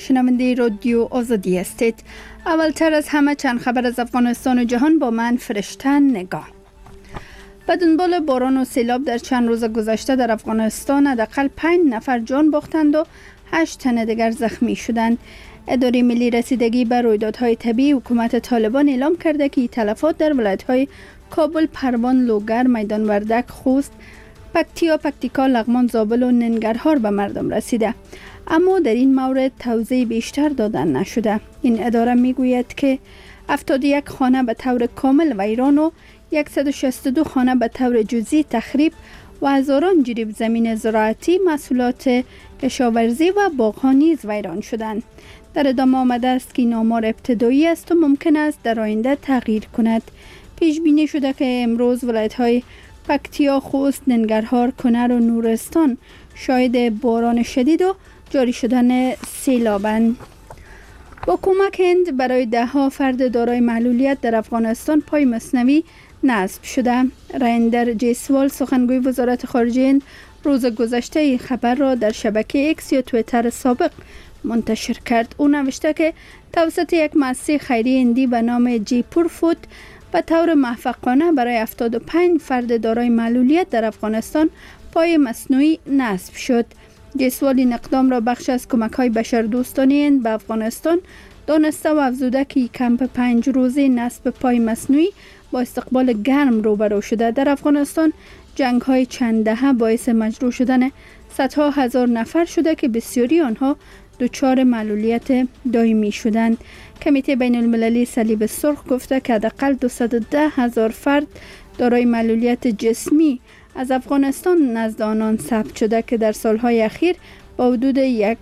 شنونده رادیو آزادی هستید. اولتر از همه چند خبر از افغانستان و جهان با من فرشتن نگاه. به دنبال باران و سیلاب در چند روز گذشته در افغانستان حداقل 5 نفر جان باختند و 8 تن دیگر زخمی شدند. اداره ملی رسیدگی به رویدادهای طبیعی حکومت طالبان اعلام کرده که تلفات در ولایت‌های کابل، پروان، لوگر، میدان وردک، خوست، پکتیکا، لغمان، زابل و ننگرهار به مردم رسیده، اما در این مورد توضیح بیشتر دادن نشده. این اداره میگوید که 71 خانه به طور کامل ویران و 162 خانه به طور جزئی تخریب و هزاران جریب زمین زراعتی، محصولات کشاورزی و باغ‌ها نیز ویران شدند. در ادامه آمده است که این آمار ابتدایی است و ممکن است در آینده تغییر کند. پیش بینی شده که امروز ولایت‌های پکتیا، خوست، ننگرهار، کنر و نورستان شاهد باران شدید و جاری شدن سیلابند. با کمک هند برای 10 فرد دارای معلولیت در افغانستان پای مصنوعی نصب شده. رایندر جیسوال سخنگوی وزارت خارجه هند روز گذشته این خبر را در شبکه ایکس یا توییتر سابق منتشر کرد. او نوشته که توسط یک مؤسسه خیریه هندی به نام جیپور فود به طور موفقانه برای 75 فرد دارای معلولیت در افغانستان پای مصنوعی نصب شد. جیسوال این اقدام را بخش از کمک‌های بشردوستانه هند به افغانستان دانسته و افزوده که کمپ 5 روزه نصب پای مصنوعی با استقبال گرم روبرو شده. در افغانستان جنگ‌های چند دهه باعث مجروح شدن صدها هزار نفر شده که بسیاری آنها دچار معلولیت دائمی شدند. کمیته بین المللی صلیب سرخ گفته که حداقل 210,000 فرد دارای معلولیت جسمی از افغانستان نزد آنان ثبت شده که در سالهای اخیر با حدود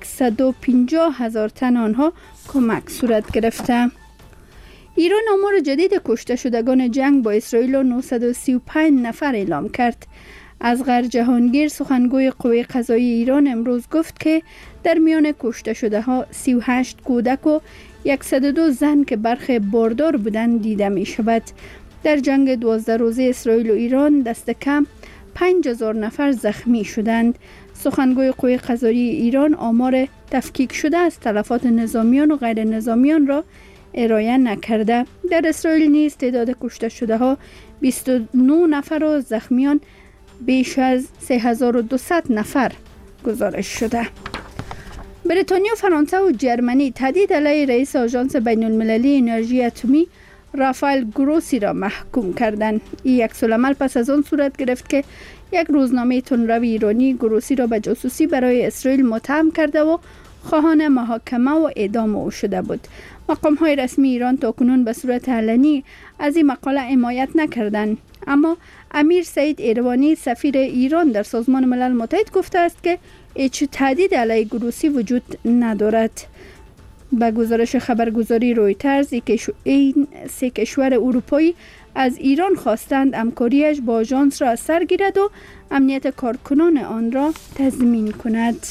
150,000 تن آنها کمک صورت گرفته. ایران آمار جدید کشته شدگان جنگ با اسرائیل و 935 نفر اعلام کرد. اصغر جهانگیر سخنگوی قوه قضاییه ایران امروز گفت که در میان کشته شده ها 38 کودک و 102 زن که برخی باردار بودند دیده می شود. در جنگ 12 روزه اسرائیل و ایران دست کم 5,000 نفر زخمی شدند. سخنگوی قوه قضاییه ایران آمار تفکیک شده از تلفات نظامیان و غیر نظامیان را ارائه نکرده. در اسرائیل نیز تعداد کشته شده ها 29 نفر و زخمیان بیش از 3200 نفر گزارش شده. بریتانیا، فرانسه و جرمنی تهدید علیه رئیس آژانس بین المللی انرژی اتمی رافائل گروسی را محکوم کردند. این عکس‌العمل پس از آن صورت گرفت که یک روزنامه تندرو ایرانی گروسی را به جاسوسی برای اسرائیل متهم کرده و خواهان محاکمه و اعدام او شده بود. مقام‌های رسمی ایران تاکنون به صورت علنی از این مقاله حمایت نکردند، اما امیر سعید ایروانی سفیر ایران در سازمان ملل متحد گفته است که هیچ تهدید علیه گروسی وجود ندارد. به گزارش خبرگزاری رویترز این 3 کشور اروپایی از ایران خواستند همکاریش با آژانس را از سر گیرد و امنیت کارکنان آن را تضمین کند.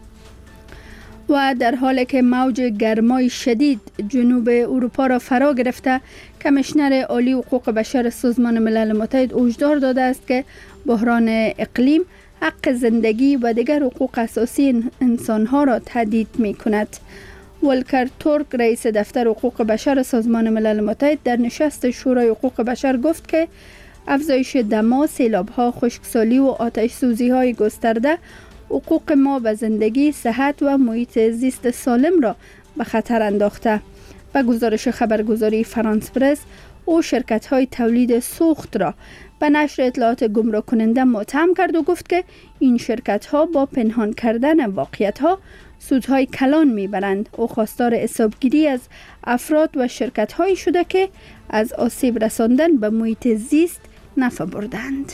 و در حالی که موج گرمای شدید جنوب اروپا را فرا گرفته، کمیشنر عالی حقوق بشر سازمان ملل متحد هشدار داده است که بحران اقلیم حق زندگی و دیگر حقوق اساسی انسانها را تهدید می کند. ولکر تورک رئیس دفتر حقوق بشر سازمان ملل متحد در نشست شورای حقوق بشر گفت که افزایش دما، سیلاب‌ها، خشکسالی و آتش سوزی‌های گسترده حقوق ما به زندگی، صحت و محیط زیست سالم را به خطر انداخته. به گزارش خبرگزاری فرانس پرس، او شرکت‌های تولید سوخت را به نشر اطلاعات گمراه کننده متهم کرد و گفت که این شرکت‌ها با پنهان کردن واقعیت‌ها سودهای کلان میبرند. او خواستار حسابگیری از افراد و شرکت‌هایی شده که از آسیب رساندن به محیط زیست نفع بردند.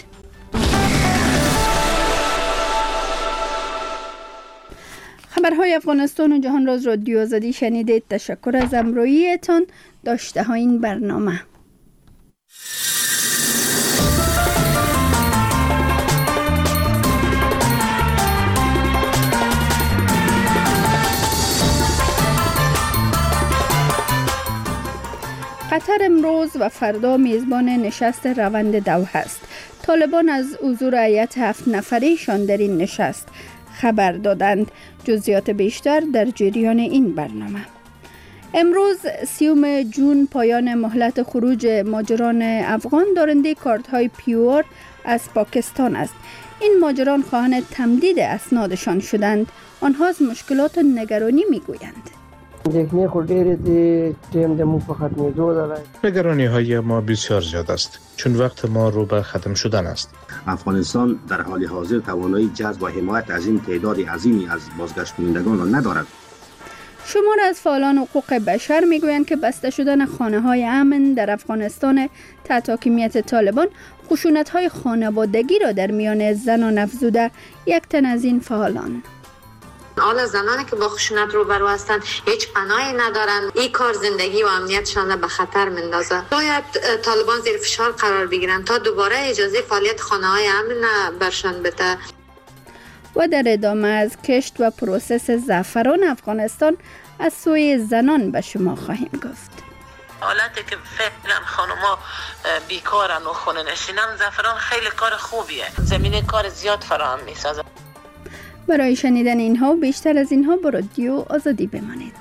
خبرهای افغانستان و جهان را از رادیو آزادی شنیدید. تشکر از همراهیتان. داشته ها این برنامه. قطر امروز و فردا میزبان نشست روند دوحه است. طالبان از حضور هیئت 7 نفره‌شان در این نشست خبر دادند. جزئیات بیشتر در جریان این برنامه. امروز 30 جون پایان مهلت خروج مهاجران افغان دارنده کارت‌های پیور از پاکستان است. این مهاجران خواهان تمدید اسنادشان شدند. آنها از مشکلات و نگرانی میگویند. نگرانی های ما بسیار زیاد است، چون وقت ما رو به ختم شدن است. افغانستان در حال حاضر توانایی جذب و حمایت از این تعداد عظیمی از بازگشت کنندگان را ندارد. شمار از فعالان حقوق بشر میگویند که بسته شدن خانه‌های امن در افغانستان تحت حاکمیت طالبان خشونت‌های خانوادگی را در میان زنان افزوده. یک تن از این فعالان: حالا زنانی که با خشونت روبرو هستند هیچ پناهی ندارند. این کار زندگی و امنیتشان به خطر میندازه. باید طالبان زیر فشار قرار بگیرند تا دوباره اجازه فعالیت خانه‌های امن برشان بده. و در ادامه از کشت و پروسس زعفران افغانستان از سوی زنان به شما خواهیم گفت. حالتی که فعلا خانوما بیکارن و خونه نشینن، زعفران خیلی کار خوبیه، زمینه کار زیاد فراهم میسازه. برای شنیدن اینها و بیشتر از اینها با رادیو آزادی بمانید.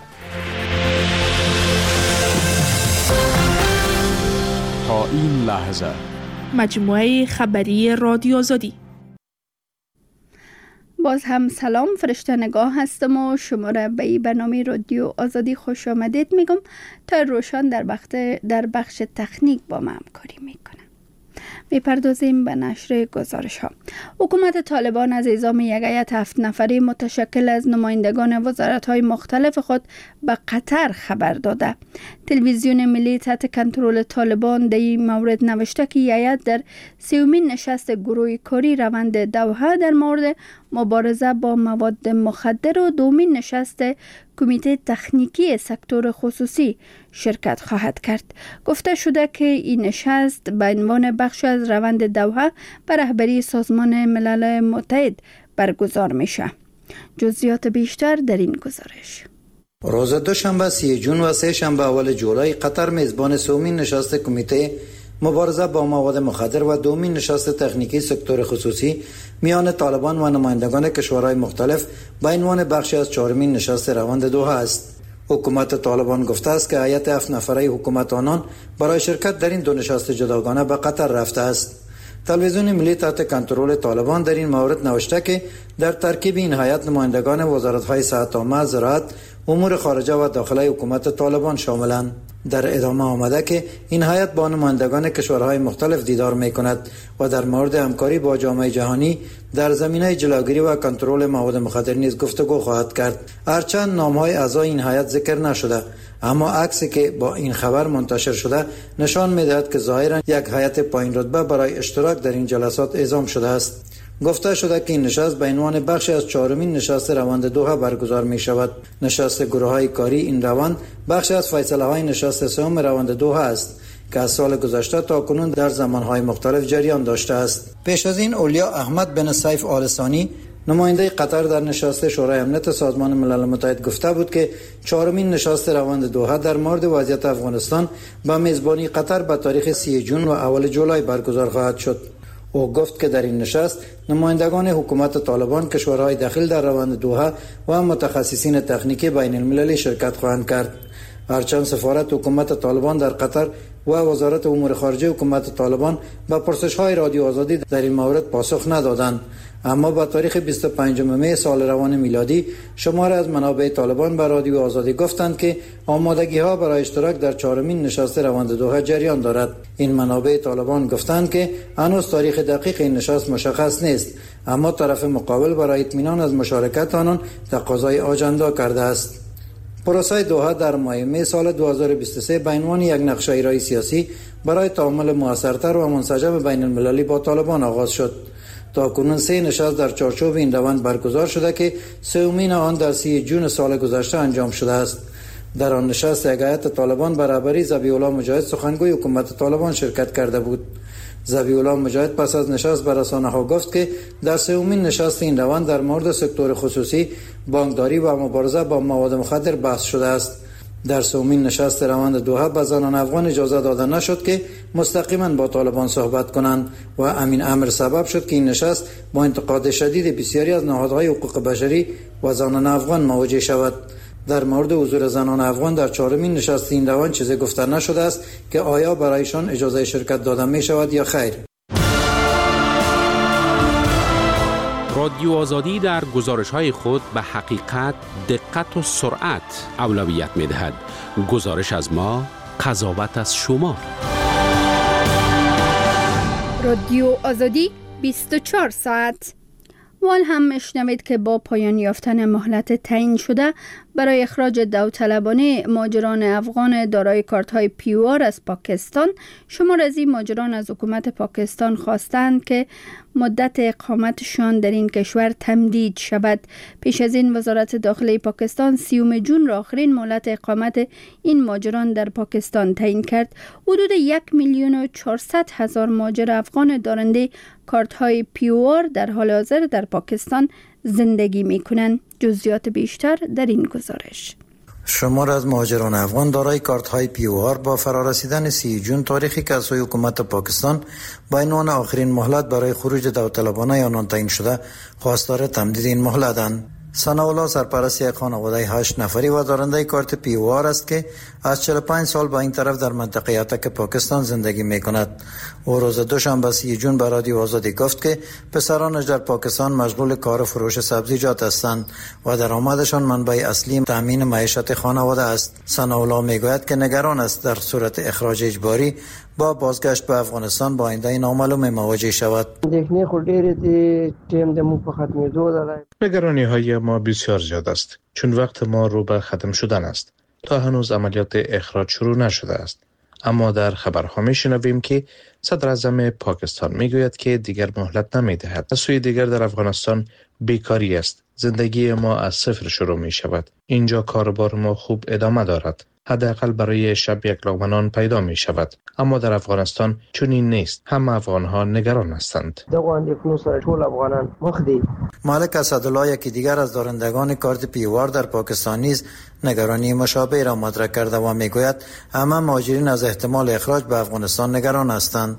تا این لحظه مجموعه خبری رادیو آزادی. باز هم سلام، فرشته نگاه هستم و شما را به این برنامه رادیو آزادی خوش آمدید میگم. تا روشان در بخش تکنیک با ما همکاری میکنه. میپردازیم به نشر گزارش ها. حکومت طالبان از اعزام یک هیئت 7 نفره متشکل از نمایندگان وزارت های مختلف خود به قطر خبر داده. تلویزیون ملی تحت کنترل طالبان در این مورد نوشته که هیئت در 30مین نشست گروه کاری روند دوحه در مورد مبارزه با مواد مخدر و 2مین نشست کمیته تکنیکی سکتور خصوصی شرکت خواهد کرد. گفته شده که این نشست به عنوان بخش از روند دوحه به رهبری سازمان ملل متحد برگزار میشه. جزئیات بیشتر در این گزارش. روز دوشنبه 30 جون و سه شنبه اول جولای قطر میزبان 3مین نشست کمیته مبارزه با مواد مخدر و 2مین نشست تکنیکی سکتور خصوصی میان طالبان و نمایندگان کشورهای مختلف به عنوان بخشی از 4مین نشست روند دوحه است. حکومت طالبان گفته است که هیئت 7 نفره حکومت آنان برای شرکت در این دو نشست جداگانه به قطر رفته است. تلویزیون ملی تحت کنترل طالبان در این مورد نوشته که در ترکیب این هیئت نمایندگان وزارت‌های صحت عامه، زراعت، امور خارجه و داخلی حکومت طالبان شاملند. در ادامه آمده که این هیئت با نمایندگان کشورهای مختلف دیدار می‌کند و در مورد همکاری با جامعه جهانی در زمینه جلوگیری و کنترل مواد مخدر نیز گفتگو خواهد کرد. هرچند نام‌های اعضای این هیئت ذکر نشده، اما عکسی که با این خبر منتشر شده نشان می‌دهد که ظاهراً یک هیئت پایین رتبه برای اشتراک در این جلسات اعزام شده است. گفته شده که این نشست به عنوان بخشی از 4مین نشست روند دوحه برگزار می شود. نشست گروه‌های کاری این روند بخشی از فیصله‌های نشست سوم روند دوحه است که از سال گذشته تا کنون در زمانهای مختلف جریان داشته است. پیش از این اولیا احمد بن سیف آل ثانی نماینده قطر در نشست شورای امنیت سازمان ملل متحد گفته بود که 4مین نشست روند دوحه در مورد وضعیت افغانستان با میزبانی قطر به تاریخ 30 جون و اول جولای برگزار خواهد شد. او گفت که در این نشست نمایندگان حکومت طالبان، کشورهای داخل در روند دوحه و متخصصین تکنیکی بین المللی شرکت خواهند کرد. هرچند سفارت حکومت طالبان در قطر و وزارت امور خارجه حکومت طالبان به پرسش‌های رادیو آزادی در این مورد پاسخ ندادند، اما با تاریخ 25 می سال روان میلادی شماری از منابع طالبان به رادیو آزادی گفتند که آمادگی‌ها برای اشتراک در 4مین نشست روند دوحه جریان دارد. این منابع طالبان گفتند که هنوز تاریخ دقیق این نشست مشخص نیست، اما طرف مقابل برای اطمینان از مشارکت آنان تقاضای آجندا کرده است. پروسه دوحه در ماه می سال 2023 به عنوان یک نقشه ایرای سیاسی برای تعامل موثرتر و منسجم بین المللی با طالبان آغاز شد. تا کنون 3 نشست در چارچوب این روند برگزار شده که 3مین آن در 30 جون سال گذشته انجام شده است. در آن نشست یک هیئت طالبان به رهبری ذبیح الله مجاهد سخنگوی حکومت طالبان شرکت کرده بود. ذبیح الله مجاهد پس از نشست به رسانه‌ها گفت که در 3مین نشست این روند در مورد سکتور خصوصی، بانکداری و مبارزه با مواد مخدر بحث شده است. در سومین نشست روند دوحه به زنان افغان اجازه داده نشد که مستقیما با طالبان صحبت کنند و امین امر سبب شد که این نشست با انتقاد شدید بسیاری از نهادهای حقوق بشری و زنان افغان مواجه شود. در مورد حضور زنان افغان در چهارمین نشست این روند چیزی گفته نشده است که آیا برایشان اجازه شرکت داده می شود یا خیر. رادیو آزادی در گزارش‌های خود به حقیقت، دقت و سرعت اولویت می‌دهد. گزارش از ما، قضاوت از شما. رادیو آزادی 24 ساعت. وال هم میشنوید که با پایان یافتن مهلت تعیین شده برای اخراج داوطلبانه مهاجران افغان دارای کارت‌های پیوار از پاکستان، شمار از این مهاجران از حکومت پاکستان خواستند که مدت اقامتشان در این کشور تمدید شود. پیش از این وزارت داخلی پاکستان 30 جون را آخرین مهلت اقامت این مهاجران در پاکستان تعیین کرد. حدود 1,400,000 مهاجر افغان دارنده کارت‌های پیوار در حال حاضر در پاکستان زندگی می‌کنند. جزئیات بیشتر در این گزارش. شمار از مهاجران افغان دارای کارت‌های پیوار با فرارسیدن 30 جون تاریخی که از سوی حکومت پاکستان با عنوان آخرین مهلت برای خروج داوطلبانه آنان تعیین شده خواستار تمدید این مهلت‌اند. ثناءالله سرپرست یک خانواده 8 نفری و دارنده کارت پیوار است که از 45 سال با این طرف در منطقه اتک پاکستان زندگی می کند. او روز دوشنبه 30 جون به رادیو آزادی گفت که پسرانش در پاکستان مشغول کار فروش سبزیجات هستند و درآمدشان منبع اصلی تامین معیشت خانواده است. ثناءالله می گوید که نگران است در صورت اخراج اجباری با بازگشت به افغانستان با آینده نامعلوم مواجه شود. نگرانی های ما بسیار زیاد است، چون وقت ما رو به ختم شدن است. تا هنوز عملیات اخراج شروع نشده است. اما در خبرها میشنویم که صدر اعظم پاکستان میگوید که دیگر مهلت نمیدهد. از سوی دیگر در افغانستان بیکاری است. زندگی ما از صفر شروع می شود. اینجا کاربار ما خوب ادامه دارد. حداقل برای شب یک لقمه نان پیدا می شود. اما در افغانستان چنین نیست. همه افغان‌ها نگران هستند. مالک اسدالله یکی دیگر از دارندگان کارت پیوار در پاکستان نیز نگرانی مشابه را مطرح کرده و میگوید همه مهاجرین از احتمال اخراج به افغانستان نگران هستند.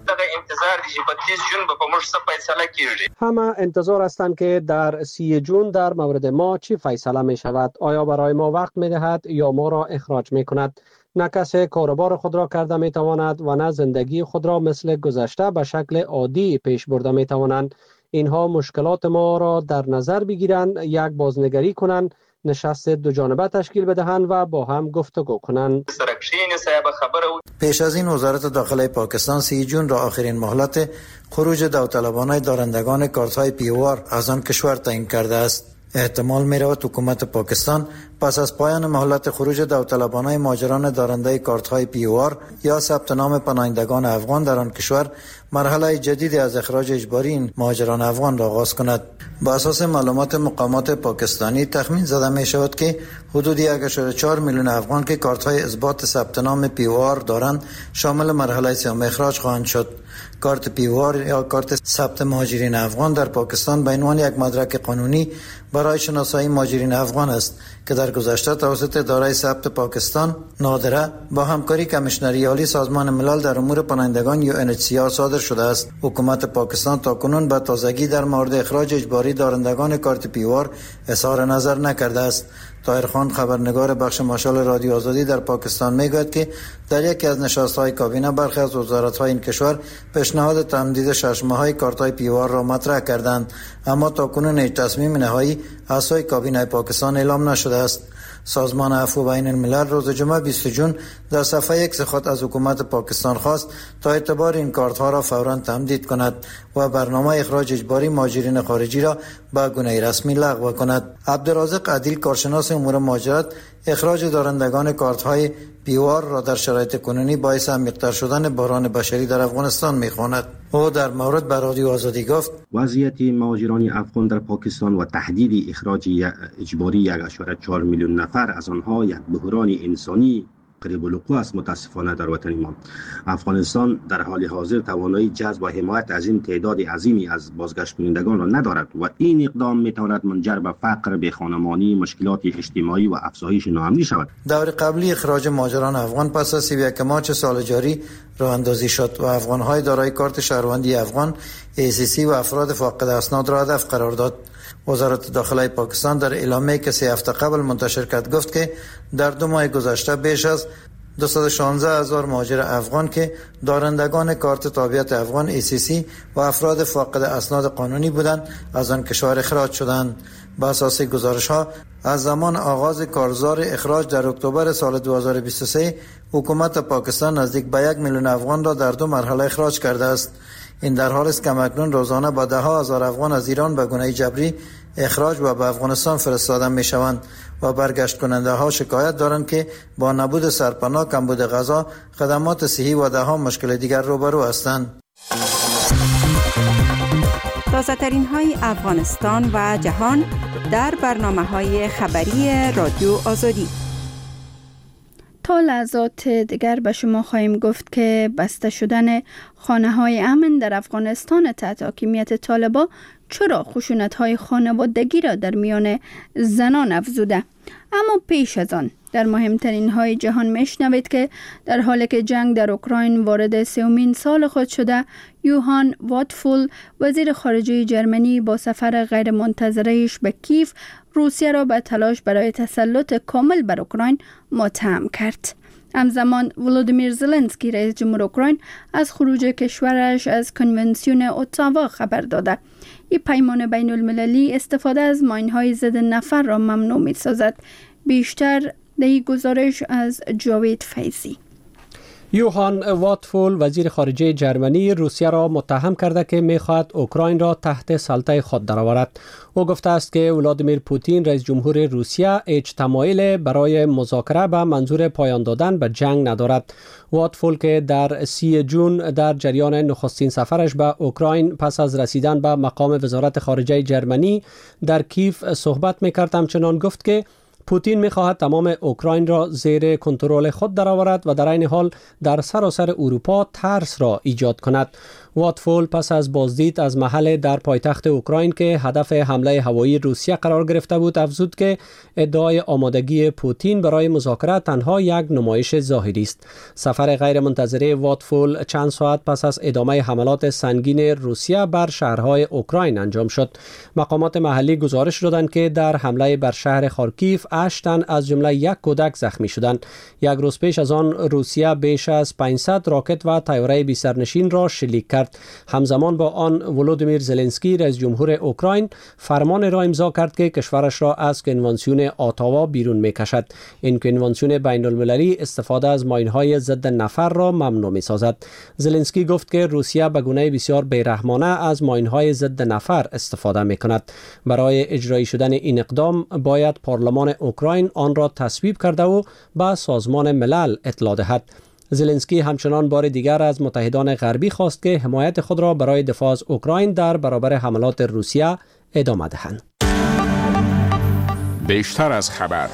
همه انتظار هستند که در 30 جون در مورد ما چی فیصله می شود. آیا برای ما وقت می دهد یا ما را اخراج می کند؟ نه کسی کاربار خود را کرده می تواند و نه زندگی خود را مثل گذشته به شکل عادی پیش برده می توانند. اینها مشکلات ما را در نظر بگیرند، یک بازنگری کنند، نشست دو جانبه تشکیل بدهند و با هم گفتگو کنند. پیش از این وزارت داخلی پاکستان 30 جون را آخرین مهلت خروج داوطلبانه دارندگان کارت‌های پیوار از آن کشور تعیین کرده است. احتمال می‌رود حکومت پاکستان پس از پایان مهلت خروج داوطلبانه مهاجران دارنده کارت‌های پیوار یا ثبت نام پناهندگان افغان در آن کشور مرحله جدیدی از اخراج اجباری این مهاجران افغان را آغاز کند. با اساس معلومات مقامات پاکستانی تخمین زده می شود که حدود 1.4 میلیون افغان که کارت‌های اثبات ثبت نام پیوار دارند شامل مرحله سوم اخراج خواهند شد. کارت پیوار یا کارت ثبت مهاجرین افغان در پاکستان به عنوان یک مدرک قانونی برای شناسایی مهاجرین افغان است که در گذشته توسط اداره ثبت پاکستان نادره با همکاری کمیشنری عالی سازمان ملل در امور پناهندگان UNHCR صادر شده است. حکومت پاکستان تاکنون به تازگی در مورد اخراج اجباری دارندگان کارت پیوار اظهار نظر نکرده است. طاهر خان خبرنگار بخش مشال رادیو آزادی در پاکستان میگوید که در یکی از نشست‌های کابینه برخی از وزارت‌های این کشور پیشنهاد تمدید 6 ماهه کارت‌های پیوار را مطرح کردند، اما تاکنون هیچ تصمیم نهایی از سوی کابینه پاکستان اعلام نشده است. سازمان عفو بین الملل روز جمعه 20 جون در صفحه ایکس خود از حکومت پاکستان خواست تا اعتبار این کارت‌ها را فوراً تمدید کند و برنامه اخراج اجباری مهاجرین خارجی را به گونه رسمی لغو کند. عبدالرازق عدیل کارشناس امور مهاجرت اخراج دارندگان کارت‌های پیوار را در شرایط کنونی باعث عمیق‌تر شدن بحران بشری در افغانستان می‌خواند. او در مورد به رادیو آزادی گفت وضعیت مهاجران افغان در پاکستان و تهدید اخراج اجباری 1.4 میلیون نفر از آنها یک بحران انسانی قریب الوقوع است متاسفانه در وطن ما. افغانستان در حال حاضر توانایی جذب و حمایت از این تعداد عظیمی از بازگشت کنندگان را ندارد و این اقدام میتواند منجر به فقر، بیخانمانی، مشکلات اجتماعی و افزایش ناامنی شود. دور قبلی اخراج مهاجران افغان پس از 31 مارس سال جاری راه اندازی شد و افغان‌های دارای کارت شهروندی افغان ACC و افراد فاقد اسناد را هدف قرار داد. وزارت داخله پاکستان در اعلامیه‌ای که 3 هفته قبل منتشر کرد گفت که در 2 ماه گذشته بیش از 216,000 مهاجر افغان که دارندگان کارت تابعیت افغان ACC و افراد فاقد اسناد قانونی بودند از آن کشور اخراج شدند. بر اساس گزارش‌ها از زمان آغاز کارزار اخراج در اکتبر سال 2023 حکومت پاکستان نزدیک به 1 میلیون افغان را در 2 مرحله اخراج کرده است. این در حالی است که اکنون روزانه با 10,000 افغان از ایران به گونه جبری اخراج و به افغانستان فرستاده می شوند و برگشت کننده ها شکایت دارند که با نبود سرپناه، کمبود غذا، خدمات صحی و ده‌ها مشکل دیگر روبرو هستند. تازه ترین های افغانستان و جهان در برنامه‌های خبری رادیو آزادی. تا لحظات دیگر به شما خواهیم گفت که بسته شدن خانه‌های امن در افغانستان تحت حاکمیت طالبان چرا خشونت‌های خانوادگی را در میان زنان افزوده. اما پیش از آن در مهمترین های جهان میشنوید که در حالی که جنگ در اوکراین وارد 3مین سال خود شده، یوهان واتفول وزیر خارجه جرمنی با سفر غیر منتظره‌اش به کیف روسیه را به تلاش برای تسلط کامل بر اوکراین متهم کرد. همزمان ولودیمیر زلنسکی رئیس جمهور اوکراین از خروج کشورش از کنونسیون اتاوا خبر داده. این پیمان بین المللی استفاده از ماین‌های ضد نفر را ممنوع می‌سازد. بیشتر در این گزارش از جاوید فیضی. یوهان واتفول وزیر خارجه جرمنی روسیه را متهم کرده که می‌خواهد اوکراین را تحت سلطه خود درآورد. او گفته است که ولادیمیر پوتین رئیس جمهور روسیه هیچ تمایل برای مذاکره به منظور پایان دادن به جنگ ندارد. واتفول که در 30 جون در جریان نخستین سفرش به اوکراین پس از رسیدن به مقام وزارت خارجه جرمنی در کیف صحبت می‌کرد، همچنان گفت که پوتین می‌خواهد تمام اوکراین را زیر کنترل خود درآورد و در این حال در سراسر اروپا ترس را ایجاد کند. واتفول پس از بازدید از محل در پایتخت اوکراین که هدف حمله هوایی روسیه قرار گرفته بود افزود که ادعای آمادگی پوتین برای مذاکره تنها یک نمایش ظاهری است. سفر غیر منتظره واتفول چند ساعت پس از ادامه حملات سنگین روسیه بر شهرهای اوکراین انجام شد. مقامات محلی گزارش دادند که در حمله بر شهر خارکیف 8 تن از جمله 1 کودک زخمی شدند. یک روز پیش از آن روسیه بیش از 500 راکت و طیاره بی سرنشین را شلیک کرد. همزمان با آن ولودیمیر زلنسکی رئیس جمهور اوکراین فرمان را امضا کرد که کشورش را از کنوانسیون اتاوا بیرون می‌کشد. این کنوانسیون بین المللی استفاده از ماین‌های ضد نفر را ممنوع می‌سازد. زلنسکی گفت که روسیه به گونه بسیار بی‌رحمانه از ماین‌های ضد نفر استفاده می‌کند. برای اجرایی شدن این اقدام باید پارلمان اوکراین آن را تصویب کرده و به سازمان ملل اطلاع دهد. زلنسکی همچنان بار دیگر از متحدان غربی خواست که حمایت خود را برای دفاع از اوکراین در برابر حملات روسیه ادامه دهند. بیشتر از خبر.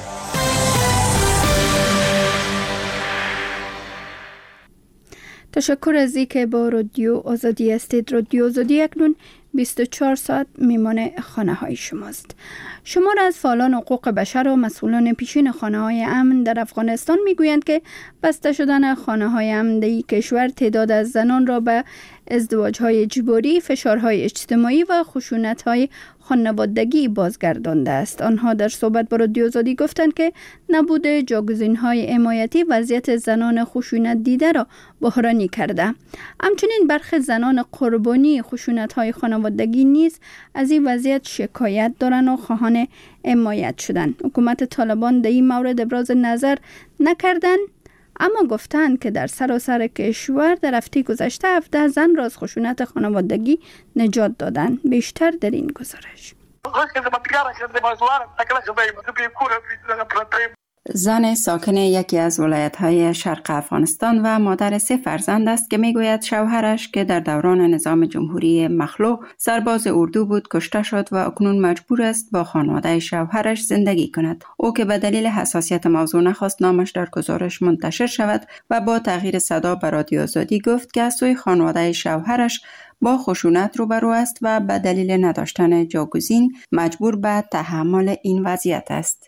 تشکر از اینکه با رادیو آزادی هستید. رادیو آزادی اکنون 24 ساعت میمانه خانه های شماست. شمار از فعالان حقوق بشر و مسئولان پیشین خانه های امن در افغانستان میگویند که بسته شدن خانه های امن در این کشور تعداد از زنان را به ازدواج های اجباری، فشارهای اجتماعی و خشونت های خانوادگی بازگردانده است. آنها در صحبت با رادیو آزادی گفتند که نبود جاگزین‌های حمایتی وضعیت زنان خشونت دیده را بحرانی کرده. همچنین برخی زنان قربانی خشونت‌های خانوادگی نیز از این وضعیت شکایت دارند و خواهان حمایت شدند. حکومت طالبان در این مورد ابراز نظر نکردند، اما گفتند که در سراسر کشور در هفته گذشته 17 زن را از خشونت خانوادگی نجات دادند. بیشتر در این گزارش. زن ساکن یکی از ولایت‌های شرق افغانستان و مادر 3 فرزند است که میگوید شوهرش که در دوران نظام جمهوری مخلوع سرباز اردو بود کشته شد و اکنون مجبور است با خانواده شوهرش زندگی کند. او که به دلیل حساسیت موضوع نخواست نامش در گزارش منتشر شود و با تغییر صدا به رادیو آزادی گفت که از سوی خانواده شوهرش با خشونت روبرو است و به دلیل نداشتن جاگزین مجبور به تحمل این وضعیت است.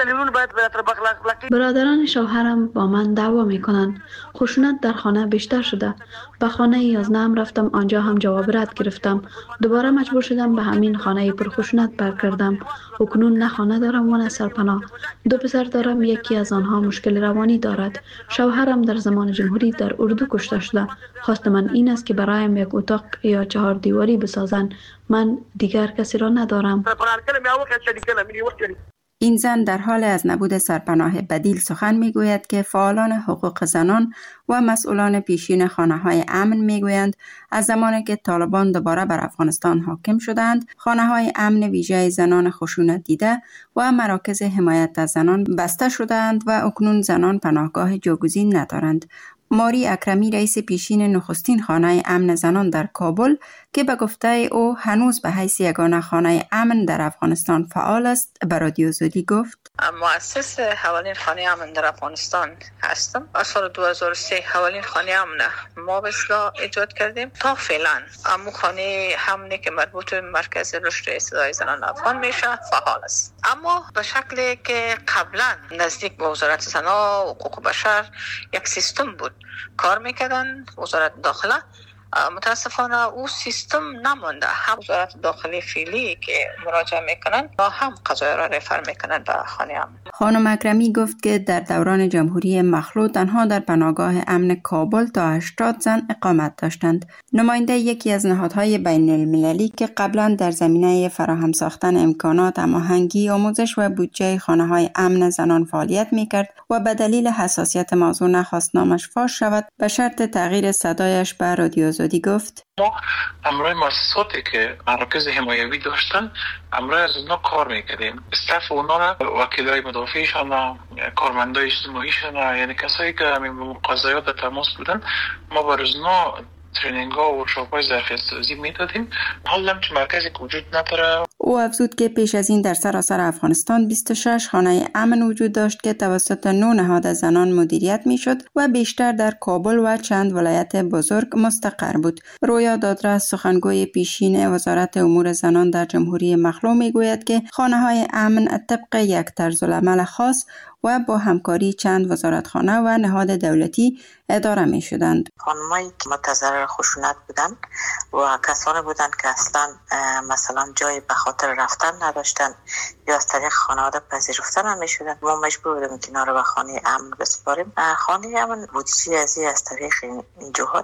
برادران شوهرم با من دعوا میکنند. خشونت در خانه بیشتر شده. به خانه 11 رفتم، آنجا هم جواب رد گرفتم. دوباره مجبور شدم به همین خانه پر خشونت برگردم. اکنون نه خانه دارم و نه سرپناه. 2 پسر دارم، یکی از آنها مشکل روانی دارد. شوهرم در زمان جمهوری در اردو کشته شده. خواست من این است که برایم یک اتاق یا 4 دیواری بسازند. من دیگر کسی را ندارم. این زن در حال از نبود سرپناه بدیل سخن میگوید که فعالان حقوق زنان و مسئولان پیشین خانه‌های امن میگویند از زمانی که طالبان دوباره بر افغانستان حاکم شدند، خانه‌های امن ویژه زنان خشونت دیده و مراکز حمایت از زنان بسته شدند و اکنون زنان پناهگاه جاگزین ندارند. ماری اکرمی رئیس پیشین نخستین خانه امن زنان در کابل که به گفته او هنوز به حیث یگانه خانه امن در افغانستان فعال است به رادیو آزادی گفت: مؤسس اولین خانه امن در افغانستان هستم. از سال 2003 اولین خانه امن ما به اصطلاح ایجاد کردیم تا فعلا اما خانه امنی که مربوط به مرکز رشد صدای زنان افغان میشه فعال است، اما به شکلی که قبلا نزدیک به وزارت زنان و حقوق بشر یک سیستم بود کار میکردن. وزارت داخله متاسفانه او سیستم نمانده. هم وزارت داخلی فعلی که مراجعه میکنن و هم قضایای را رفر میکنن به خانه امن. خانم اکرمی گفت که در دوران جمهوری مخلوع تنها در پناهگاه امن کابل تا 80 زن اقامت داشتند. نماینده یکی از نهادهای بین المللی که قبلا در زمینه فراهم ساختن امکانات هماهنگی آموزش و بودجه خانه‌های امن زنان فعالیت میکرد و به دلیل حساسیت موضوع نخواست نامش فاش شود، به شرط تغییر صدایش به رادیو آزادی گفت: ما همراه مؤسساتی که مراکز حمایوی داشتن همراه از اونا کار میکردیم. استاف اونا را وکیلای مدافعشان، کارمندای اجتماعیشان، یعنی کسایی که همین قضایات در تماس بودن، ما بر اونا ترینینگ ها و ورکشاپ های ظرفیت سازی میدادیم. حالا هم که مرکزی که وجود نداره. او افزود که پیش از این در سراسر افغانستان 26 خانه امن وجود داشت که توسط 9 نهاد زنان مدیریت میشد و بیشتر در کابل و چند ولایت بزرگ مستقر بود. رویا دادرس سخنگوی پیشین وزارت امور زنان در جمهوری مخلوع میگوید که خانه های امن طبق یک طرز العمل خاص و با همکاری چند وزارتخانه و نهاد دولتی اداره می شدند. خانمایی که متضرر خشونت بودن و کسانی بودند که اصلا مثلا جای به خاطر رفتن نداشتن یا از طریق خانواده پذیرفته نمی شدن، ما مجبور بودیم که اینا رو به خانه امن بسپاریم. خانه امن بودجه از طریق این جهات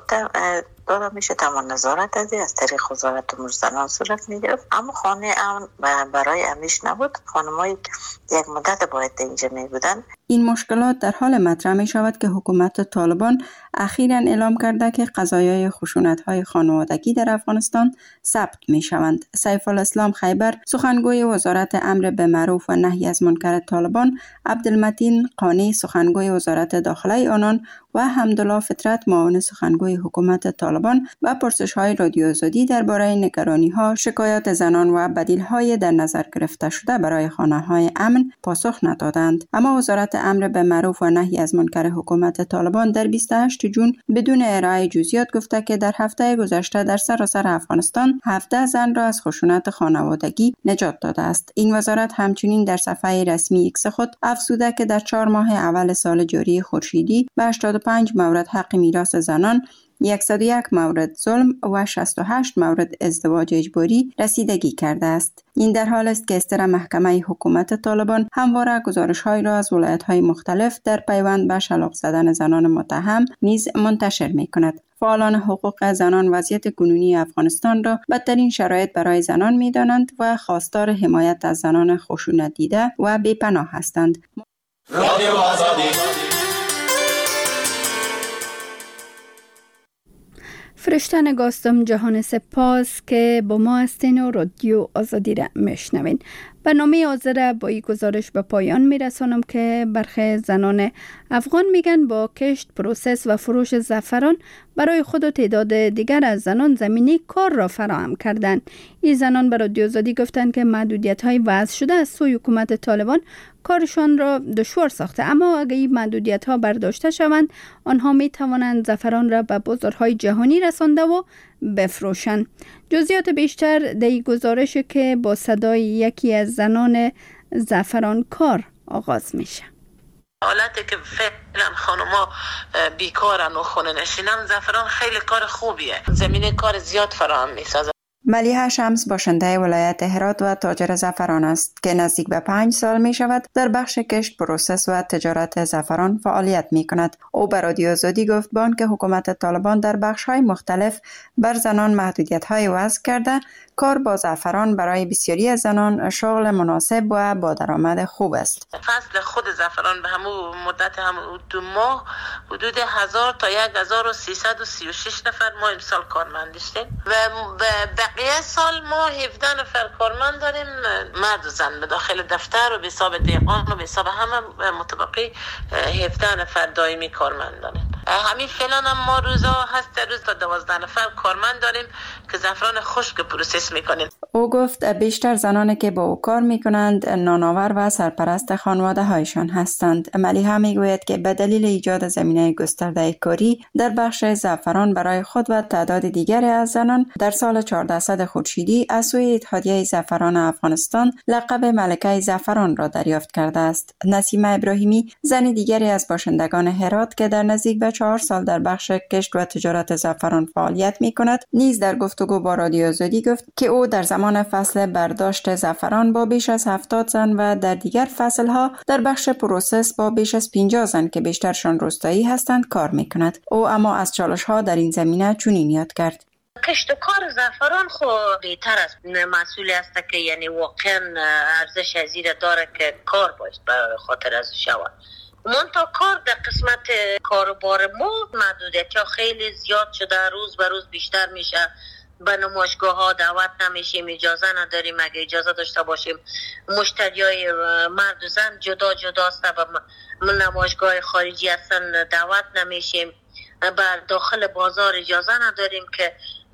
داده میشه، تمام نظارت از طریق وزارت امور زنان صورت میگرفت، اما خانه امن برای امیش نبود. خانمایی که یک مدت باید اینجا می بودن. این مشکلات در حال مطرح می شود که حکومت طالبان اخیراً اعلام کرده که قضایای خشونت‌های خانوادگی در افغانستان ثبت می شوند. سیف الاسلام خیبر سخنگوی وزارت امر به معروف و نهی از منکر طالبان، عبدالمتین قانی سخنگوی وزارت داخله آنان و حمدالله فطرت معاون سخنگوی حکومت طالبان و پرسش‌های رادیو آزادی درباره نگرانی‌ها، شکایات زنان و بدیل‌های در نظر گرفته شده برای خانه‌های امن پاسخ ندادند. اما وزارت امر به معروف و نهی از منکر حکومت طالبان در 28 جون بدون ارائه جزئیات گفته که در هفته گذشته در سراسر افغانستان 17 زن را از خشونت خانوادگی نجات داده است. این وزارت همچنین در صفحه رسمی ایکس خود افزوده که در 4 ماه اول سال جاری خورشیدی به 85 مورد حق میراث زنان، 101 مورد ظلم و 68 مورد ازدواج اجباری رسیدگی کرده است. این در حال است که استر محکمه حکومت طالبان همواره گزارش‌های را از ولایت‌های مختلف در پیوند به شلاق زدن زنان متهم نیز منتشر می‌کند. فعالان حقوق زنان وضعیت کنونی افغانستان را بدترین شرایط برای زنان می‌دانند و خواستار حمایت از زنان خشونت دیده و بی‌پناه هستند. رادیو آزادی. فرشته نگاستم جهان سپاس که با ما هستین و رادیو آزادی را میشنوین. برنامه حاضر با این گزارش به پایان میرسانم که برخی زنان افغان میگن با کشت، پروسس و فروش زعفران برای خود و تعداد دیگر از زنان زمینی کار را فراهم کردند. این زنان به رادیو آزادی گفتند که محدودیت‌های وضع شده از سوی حکومت طالبان کارشان را دشوار ساخته، اما اگر این محدودیت‌ها برداشته شوند آنها می توانند زعفران را به بازارهای جهانی رسانده و بفروشند. جزئیات بیشتر در این گزارش که با صدای یکی از زنان زعفران کار آغاز میشه. حالتی که فعلا خانوما بیکارن و خونه نشینن، زعفران خیلی کار خوبیه، زمینه کار زیاد فراهم میسازه. ملیحه شمس باشنده ولایت هرات و تاجر زعفران است که نزدیک به 5 سال می شود در بخش کشت، پروسس و تجارت زعفران فعالیت می کند. او به رادیو آزادی گفت با آنکه حکومت طالبان در بخش های مختلف بر زنان محدودیت های وضع کرده، کار با زعفران برای بسیاری از زنان شغل مناسب و با درآمد خوب است. فصل خود زعفران به همون مدت همون 2 ماه حدود 1000 تا 1336 نفر ما امسال کارمند داشتیم و بقیه سال ما 17 نفر کارمند داریم، مرد و زن به داخل دفتر و به حساب دیقان و به حساب همه متبقی 17 نفر دائمی کارمند داریم. همین فعلا هم ما روزا هست روز تا 12 نفر کارمند داریم که زعفران خشک پروسس میکنیم. او گفت بیشتر زنانی که با او کار میکنند نانآور و سرپرست خانواده هایشان هستند. ملیحه میگوید که به دلیل ایجاد زمینه گسترده کاری در بخش زعفران برای خود و تعداد دیگری از زنان در سال 1400 خورشیدی از سوی اتحادیه زعفران افغانستان لقب ملکه زعفران را دریافت کرده است. نسیمه ابراهیمی، زنی دیگری از باشندگان هرات که در نزدیک به 4 سال در بخش کشت و تجارت زعفران فعالیت میکند، نیز در گفتگو با رادیو آزادی گفت که او در زمان فصل برداشت زعفران با بیش از 70 زن و در دیگر فصلها در بخش پروسس با بیش از 50 زن که بیشترشان روستایی هستند کار میکند. او اما از چالش‌ها در این زمینه چنین یاد کرد. کشتکار زعفران خو بهتر است، مسئولی است که یعنی واقعا ارزش ازیر داره که کار باید به خاطر از شود. منتها کار در قسمت کاروبار ما محدودیت ها خیلی زیاد شده، روز به روز بیشتر میشه. به نمایشگاه ها دعوت نمیشیم، اجازه نداریم. اگه اجازه داشته باشیم مشتری های مرد و زن جدا جدا است، به نمایشگاه خارجی هستن دعوت نمیشیم. بر داخل بازار اجازه نداریم که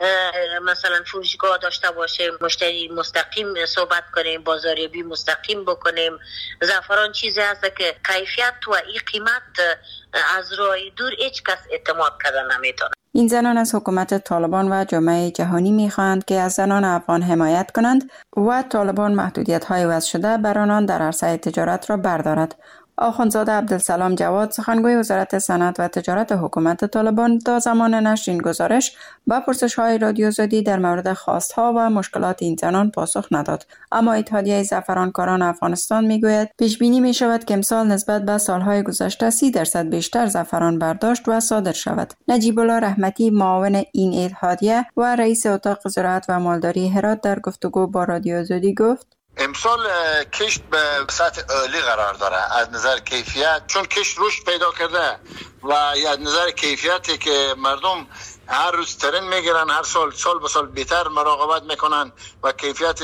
مثلا فروشگاه داشته باشیم، مشتری مستقیم صحبت کنیم، بازاریابی مستقیم بکنیم. زعفران چیزی هست که کیفیت و این قیمت از راه دور هیچ کس اعتماد کردن نمیتونه. این زنان از حکومت طالبان و جامعه جهانی می‌خواهند که از زنان افغان حمایت کنند و طالبان محدودیت‌های وضع شده بر آنان در عرصه تجارت را بردارد. آخوندزاده عبدالسلام جواد، سخنگوی وزارت صنعت و تجارت حکومت طالبان، تا زمان نشر این گزارش با پرسش‌های رادیو آزادی در مورد خواست‌ها و مشکلات این زنان پاسخ نداد. اما اتحادیه زعفرانکاران افغانستان می‌گوید پیش‌بینی می‌شود که امسال نسبت به سال‌های گذشته 30% بیشتر زعفران برداشت و صادر شود. نجیب الله رحمتی، معاون این اتحادیه و رئیس اتاق زراعت و مالداری هرات، در گفتگو با رادیو آزادی گفت: امسال کشت به سطح عالی قرار داره از نظر کیفیت، چون کشت رشد پیدا کرده و از نظر کیفیتی که مردم هر روز ترین میگیرن، هر سال به سال بهتر مراقبت میکنن و کیفیت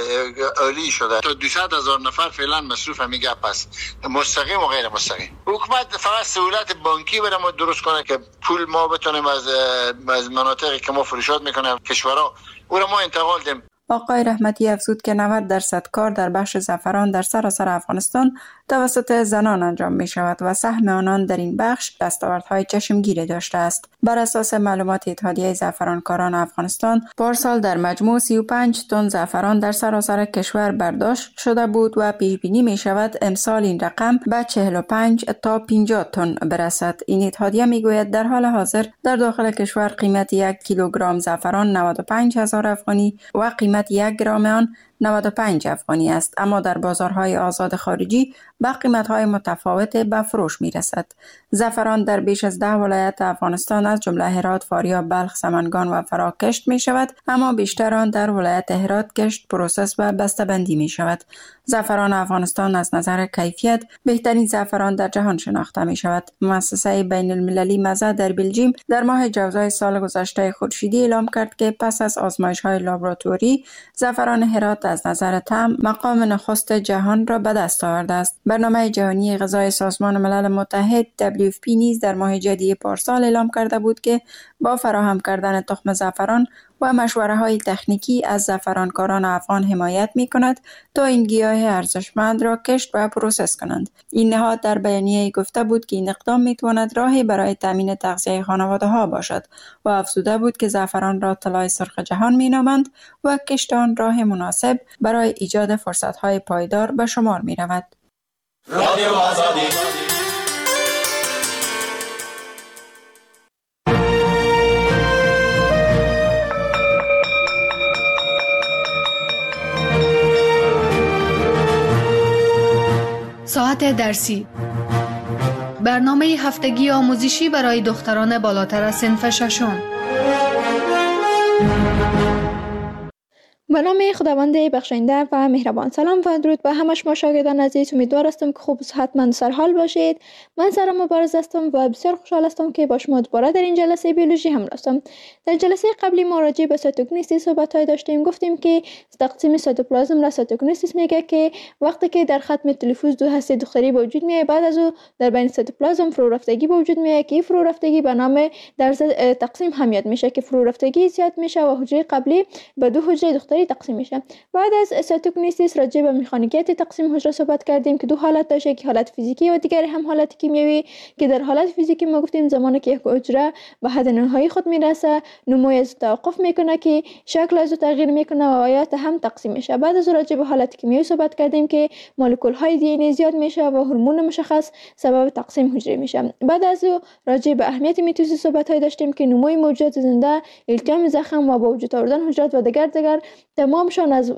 عالی شده. تا 200,000 نفر فعلا مصروف همین گپ است، مستقیم و غیر مستقیم. حکومت فقط سهولت بانکی برای ما درست کنه که پول ما بتونیم از مناطقی که ما فروشات میکنیم کشورها او را ما انتقال دیم. آقای رحمتی افزود که 90% کار در بخش زعفران در سراسر افغانستان توسط زنان انجام می شود و سهم آنان در این بخش دستاوردهای چشمگیری داشته است. بر اساس معلومات اتحادیه زعفرانکاران افغانستان، پارسال در مجموع 35 تن زعفران در سراسر کشور برداشت شده بود و پیش بینی می شود امسال این رقم به 45 تا 50 تن برسد. این اتحادیه می گوید در حال حاضر در داخل کشور قیمت 1 کیلوگرم زعفران 95,000 افغانی و قیمت 1 گرم آن 95 افغانی است، اما در بازارهای آزاد خارجی با قیمت‌های متفاوت به فروش می‌رسد. زعفران در بیش از 10 ولایت افغانستان از جمله هرات، فاریاب، بلخ، سمنگان و فرا کشت می‌شود، اما بیشتر آن در ولایت هرات کشت، پروسس و بسته‌بندی می‌شود. زعفران افغانستان از نظر کیفیت بهترین زعفران در جهان شناخته می‌شود. مؤسسه بین المللی مزه در بلژیم در ماه جوزای سال گذشته خورشیدی اعلام کرد که پس از آزمایش‌های لابراتوری زعفران هرات از نظر طعم مقام نخست جهان را به دست آورده است. برنامه جهانی غذای سازمان ملل متحد WFP نیز در ماه جدی پارسال اعلام کرده بود که با فراهم کردن تخم زعفران و مشوره‌های تکنیکی از زعفرانکاران افغان حمایت می‌کند تا این گیاه ارزشمند را کشت و پروسس کنند. این نهاد در بیانیه گفته بود که این اقدام می‌تواند راهی برای تامین تغذیه خانواده‌ها باشد و افزوده بود که زعفران را طلای سرخ جهان می‌نامند و کشت آن راه مناسب برای ایجاد فرصت‌های پایدار به شمار می‌رود. رادیو آزادی ساعت درسی، برنامه هفتگی آموزشی برای دختران بالاتر از صنف ششم. به نام خداوند بخشنده و مهربان. سلام و درود به همه شما شاگردان عزیز. امیدوار هستم که خوب و صحتمند سرحال باشید. من سارا مبارز هستم و بسیار خوشحال هستم که با شما دوباره در این جلسه بیولوژی همراه هستم. در جلسه قبلی ما راجع به سایتوکینیسیس صحبت‌های داشتیم. گفتیم که تقسیم سایتوپلازم را سایتوکینیسیس میگه که وقتی که در ختم تلفوز دو هسته دختری به وجود میاد، بعد از او در بین سایتوپلازم فرو رفتگی به وجود میاد که فرو رفتگی به نام در تقسیم هم یاد میشه که فرو رفتگی زیاد میشه و حجره قبلی به دو حجره دختری تقسیم میشه. بعد از سایتوکینیسیس راجع به مکانیکیت تقسیم حجره صحبت کردیم که دو حالت داشته، که حالت فیزیکی و دیگر هم حالت کیمیایی، که در حالت فیزیکی ما گفتیم زمانی که یک حجره به حد نهایی خود میرسه نمو از توقف میکنه که شکل از تغییر میکنه و آیات هم تقسیم میشه. بعد از راجع به حالت کیمیایی صحبت کردیم که مولکول های دی ان ای زیاد میشه و هورمون مشخص سبب تقسیم حجره میشه. بعد از راجع به اهمیت میتوسیس صحبت های داشتیم که نموی موجودات زنده، التیام زخم و با وجود آوردن حجرات و دیگر تمامشان از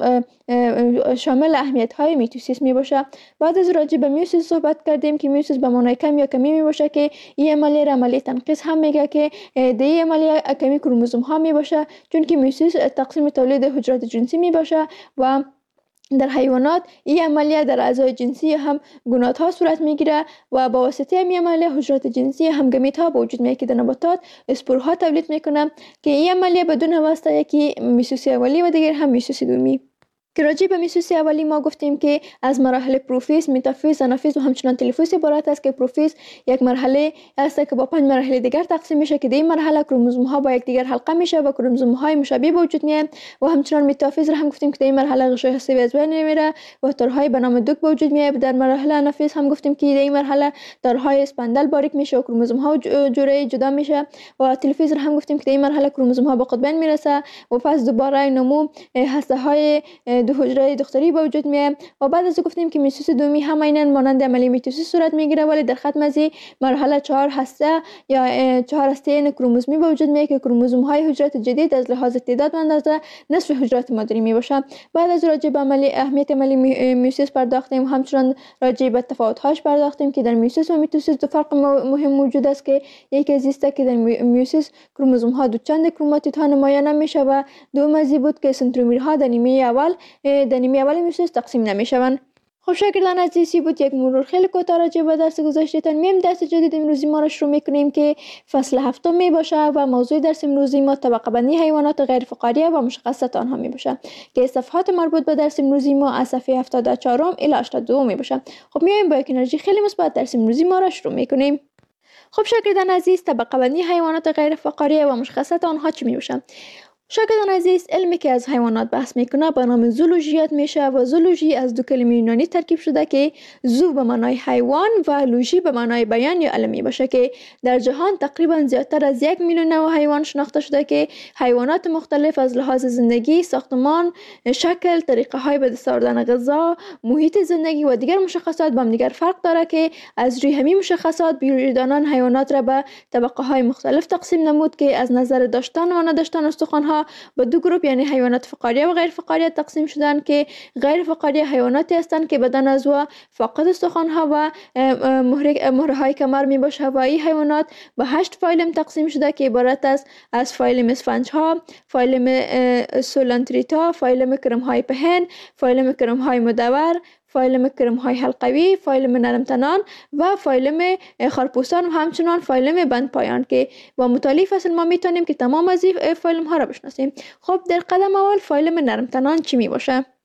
شامل اهمیت های میتوسیس می باشه. بعد از راجع به میوسیس صحبت کردیم که میوسیس به معنای کم یا کمی می باشه که این عملیه را عملیه تنقیص هم میگه که در این عملیه کمی کروموزوم ها می باشه، چون که میوسیس تقسیم تولید حجرات جنسی می باشه و در حیوانات این عملیه در اعضای جنسی هم گونات ها صورت میگیره و با واسطه این عملیه حجرات جنسی هم گمیت ها به وجود میاد که در نباتات اسپورها تولید میکنه که این عملیه بدون واسطه یکی میوسیس اولی و دیگر هم میوسیس دومی. که راجع به میوسیس اولی ما گفتیم که از مراحل پروفیز، متافیز، آنافیز و همچنان تلفیز عبارت است که پروفیز یک مرحله است که با 5 مرحله دیگر تقسیم میشه که در این مرحله کروموزوم ها با یکدیگر حلقه میشه و کروموزوم های مشابه به وجود میاد و همچنان متافیز را هم گفتیم که در این مرحله غشای حسوی از بین میره و تارهای به نام دوک به وجود میاد. در مرحله آنافیز هم گفتیم که در این مرحله تارهای اسپندل باریک میشه و کروموزوم ها جوره جدا میشه و تلفیز را هم گفتیم که در این مرحله کروموزوم ها به قطبین میرسه و پس دوباره نمو هسته های دو حجره دختری به وجود میاد و بعد از گفتیم که میتوسیس دومی هم عیناً مانند عملیه میتوسیس صورت میگیره، ولی در ختم از مرحله 4 هسته یا 4 هسته کروموزومی به وجود میاد که کروموزوم های حجرات جدید از لحاظ تعداد اندازه نصف حجرات مادری می باشه. بعد از راجع به اهمیت عملیه میتوسیس پرداختیم و همچنان راجع به تفاوت هاش پرداختیم که در میتوسیس و میتوسیس دو فرق مهم موجود است که یکی از است که در میتوسیس کروموزوم ها دو چند کروماتید ها نمایان نمیشه و دوم از بود که سنترومرها در نیمه اول میتوسیس تقسیم نمیشوند. خب شاگردان عزیزی بود یک مرور خیلی کوتاه راجع به درس گذشتهتان. میم درس جدید امروزی ما را شروع میکنیم که فصل 7 می باشه و موضوع درس امروزی ما طبقه بندی حیوانات غیر فقاریه و مشخصات آنها می باشه که صفحات مربوط به درس امروزی ما از صفحه 74 الی 82 می باشه. خب میایم با یک انرژی خیلی مثبت درس امروزی ما را شروع میکنیم. خب شاگردان عزیز، طبقه بندی حیوانات غیر فقاریه و مشخصات آنها چی می باشه؟ شاگردان عزیز، علمی که از حیوانات بحث میکنه به نام زولوژی یاد میشه و زولوژی از دو کلمه یونانی ترکیب شده که زو به معنای حیوان و لوژی به معنای بیان یا علم میباشه که در جهان تقریبا زیادتر از 1 میلیون نوع حیوان شناخته شده که حیوانات مختلف از لحاظ زندگی، ساختمان، شکل، طریقه های به دست آوردن غذا، محیط زندگی و دیگر مشخصات با هم دیگر فرق داره که از روی همین مشخصات بیولوژیدانان حیوانات را به طبقه های مختلف تقسیم نمود که از نظر داشتن و نداشتن استخوان ها به دو گروه یعنی حیوانات فقاریه و غیر فقاریه تقسیم شدن که غیر فقاریه حیواناتی هستند که بدن از و فاقد استخوان ها و مهره های کمر می باشه و این حیوانات به 8 فایلم تقسیم شده که عبارت از فایلم اسفنج ها، فایلم سولانتریتا، فایلم کرم های پهن، فایلم کرم های مدور، فایلم کرم های حلقوی، فایلم نرمتنان و فایلم خارپوستان و همچنان فایلم بند پایان که با مطالعه فصل ما میتونیم که تمام از این فایلم ها را بشناسیم. خب در قدم اول فایلم نرمتنان چی می باشه؟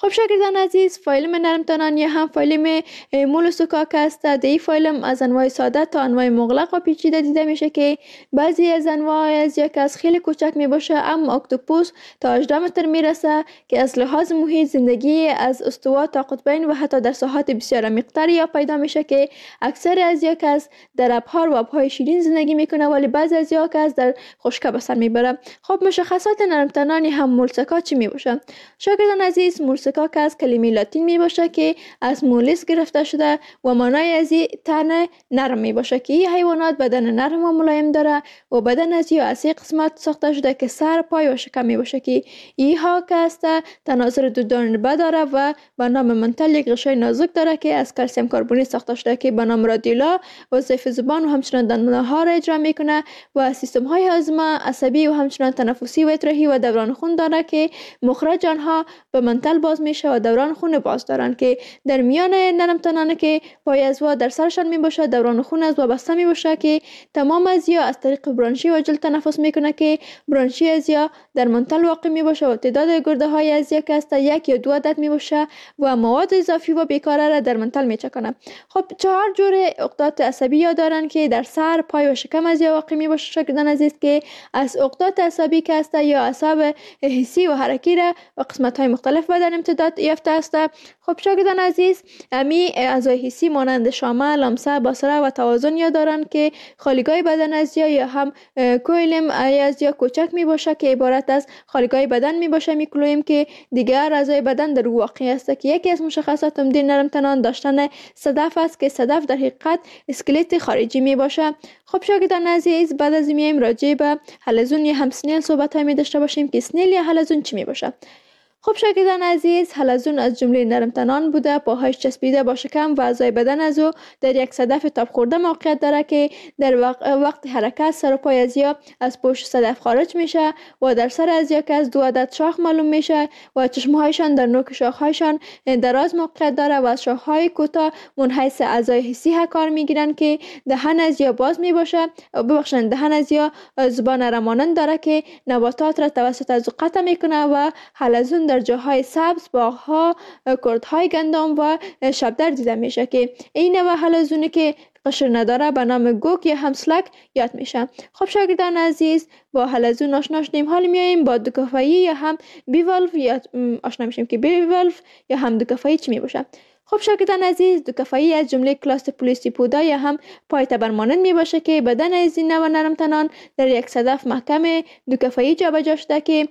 خب شاگردان عزیز، فایلم نرمتنان یا هم فایلم مولوسکاک است. در این فایلم از انواع ساده تا انواع مغلق و پیچیده دیده میشه که بعضی از انواع از یک از خیلی کوچک می باشه، اما اکتوپوس تا 18 متر میرسه که از لحاظ محیط زندگی از استوا تا قطبین و حتی در ساحات بسیار عمیق‌تر یا پیدا میشه که اکثر از یک از در ابحار و آبهای شیرین زندگی میکنه، ولی بعضی از یک از در خشکی به سر میبره. خب مشخصات نرمتنان هم مولسکا چی می باشه؟ شاگردان عزیز، مولسکا که از کلمه لاتین می باشه که از مولس گرفته شده و معنای از این تن نرم می باشه که این حیوانات بدن نرم و ملایم داره و بدن از یا از قسمت ساخته شده که سر، پای و شکم می باشه که اینها که است تناظر دو داره و به نام منتل یک غشای نازک داره که از کلسیم کربونیت ساخته شده که به نام رادیولا وظایف زبان و همچنان دندانها را اجرا میکنه و سیستم های هاضمه، عصبی و همچنان تنفسی و اطراحی و دوران خون داره که مخرج آنها به منتل باز میشه و دوران خون باز دارن که در میان نرمتنان که پای از و در سرشان می باشه دوران خون از و بسته می باشه که تمام از یا از طریق برانشی و جلد تنفس میکنه که برانشی از یا در منتل واقع می باشه و تعداد گرده های از یک است 1 یا 2 عدد می باشه و مواد اضافی و بیکاره را در منتل می چکنه. خب 4 جور عقدات عصبی یا دارن که در سر، پای و شکم از یا واقع می باشه شاگردان عزیز که از عقدات عصبی که است یا اعصاب حسی و حرکی را و قسمت های مختلف بدن امتداد یافته است. خب شاگردان عزیز، امی اعضای حسی مانند شامه، لمسه، بصره و توازن یا دارن که خالیگاه بدن از یا هم کویلم از یا کوچک می باشه که عبارت از خالیگاه بدن می باشه میکلویم که دیگر اعضای بدن در واقع است که یکی از مشخصات عمده نرمتنان داشتن صدف است که صدف در حقیقت اسکلت خارجی می باشه. خب شاگردان عزیز، بعد از میایم راجع به حلزون یا هم سنیل صحبت های می داشته باشیم که سنیل یا حلزون چی می باشه. خب شاگردان عزیز، حلزون از جمله نرمتنان بوده، پاهایش چسبیده با شکم و اعضای بدن از او در یک صدف تاب خورده موقعیت داره که در وقت حرکت سر و پای از یا از پشت صدف خارج میشه و در سر از یا که از 2 عدد شاخ معلوم میشه و چشمهایشان در نوک شاخهایشان دراز موقعیت داره و از شاخهای کوتاه منحیث اعضای حسی کار میگیرن که دهن از یا باز می باشه، ببخشید دهن از یا زبان رمانند داره که نباتات را توسط از قطع میکنه و حلزون در جاهای سبز، باغها، کردهای گندم و شبدر دیده میشه که این نوع حلزونی که قشر نداره به نام گوک یا همسلک یاد میشه. خب شاگردان عزیز، با حلزون آشنا شدیم، حال میاییم با دوکافایی یا هم بیوالف یا آشنا میشیم که بیوالف یا هم دوکافایی چی میباشه. خب شاگردان عزیز، دوکافایی از جمله کلاس پولیسی پودا یا هم پای تبرمانند می باشه که بدن از این نوع نرمتنان در یک صدف محکم دوکافایی جابجا شده که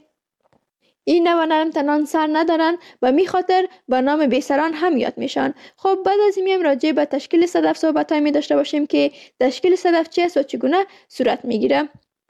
این نوع نرمتنان سر ندارن و می خاطر به نام بیسران هم یاد میشن. خب بعد از این میایم راجع به تشکیل صدف صحبت های می داشته باشیم که تشکیل صدف چی است و چگونه صورت میگیره.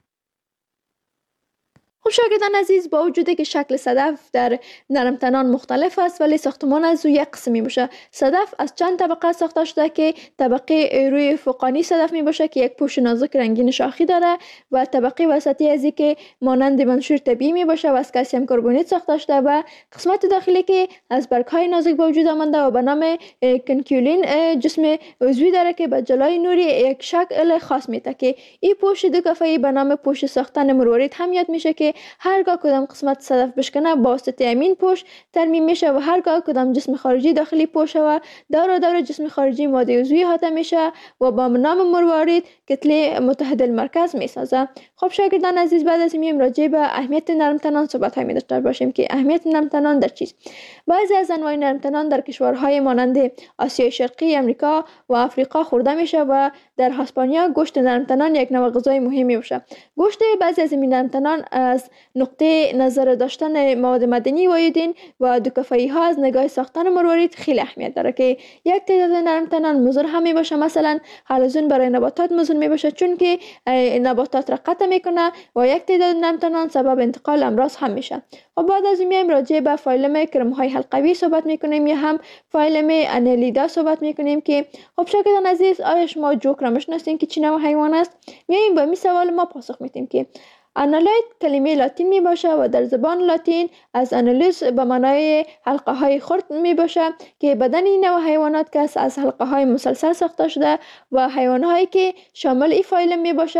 خب شاگردان عزیز، با وجودی که شکل صدف در نرمتنان مختلف است ولی ساختمان از او یک قسمی باشه. صدف از چند طبقه ساخته شده که طبقه روی فوقانی صدف می باشه که یک پوش نازک رنگین شاخی داره و طبقه وسطی ازی که مانند منشور طبیعی می باشه و از کلسیم کربونیت ساخته شده و قسمت داخلی که از برگ‌های نازک به وجود آمده و به نام کنکیولین جسم عضوی داره که به جلوی نوری یک شکل خاص میده که این پوش دوکافایی به نام پوش ساختن مروارید هم یاد میشه که هرگاه کدام قسمت صدف بشکنه با واسطه امین پوش ترمیم میشه و هرگاه کدام جسم خارجی داخلی پوشه و دور جسم خارجی ماده عضوی احاطه میشه و با نام مروارید کتله متحد المرکز میسازه. خب شاگردان عزیز، بعد از این راجع به اهمیت نرمتنان صحبت های داشته باشیم که اهمیت نرمتنان در چیست. بعضی از انواع نرمتنان در کشورهای مانند آسیای شرقی، امریکا و آفریقا خورده میشه و در اسپانیا گوشت نرمتنان یک نوع غذای مهمی باشه. گوشت بعضی از این نرمتنان از نقطه نظر داشتن مواد معدنی و ایودین و دوکافایی ها از نگاه ساختن مروارید خیلی اهمیت داره که یک تعداد نرمتنان مضر هم می باشه. مثلا حلزون برای نباتات مضر می باشه چون که نباتات را قطع میکنه و یک تعداد نرمتنان سبب انتقال امراض هم میشه. و بعد از این میایم راجع به فایلم کرم های حلقوی صحبت میکنیم یا هم فایلم انالیدا صحبت میکنیم که خب شاگردان عزیز، آیا شما جوک را میشناسین که چه نوع حیوان است؟ میایم با این سوال ما پاسخ میدیم که آنالایت کلمه لاتین می باشه و در زبان لاتین از آنالوس به معنای حلقه های خرد می باشه که بدن این نوع حیوانات که از حلقه های مسلسل ساخته شده و حیوان هایی که شامل این فایلم می باشه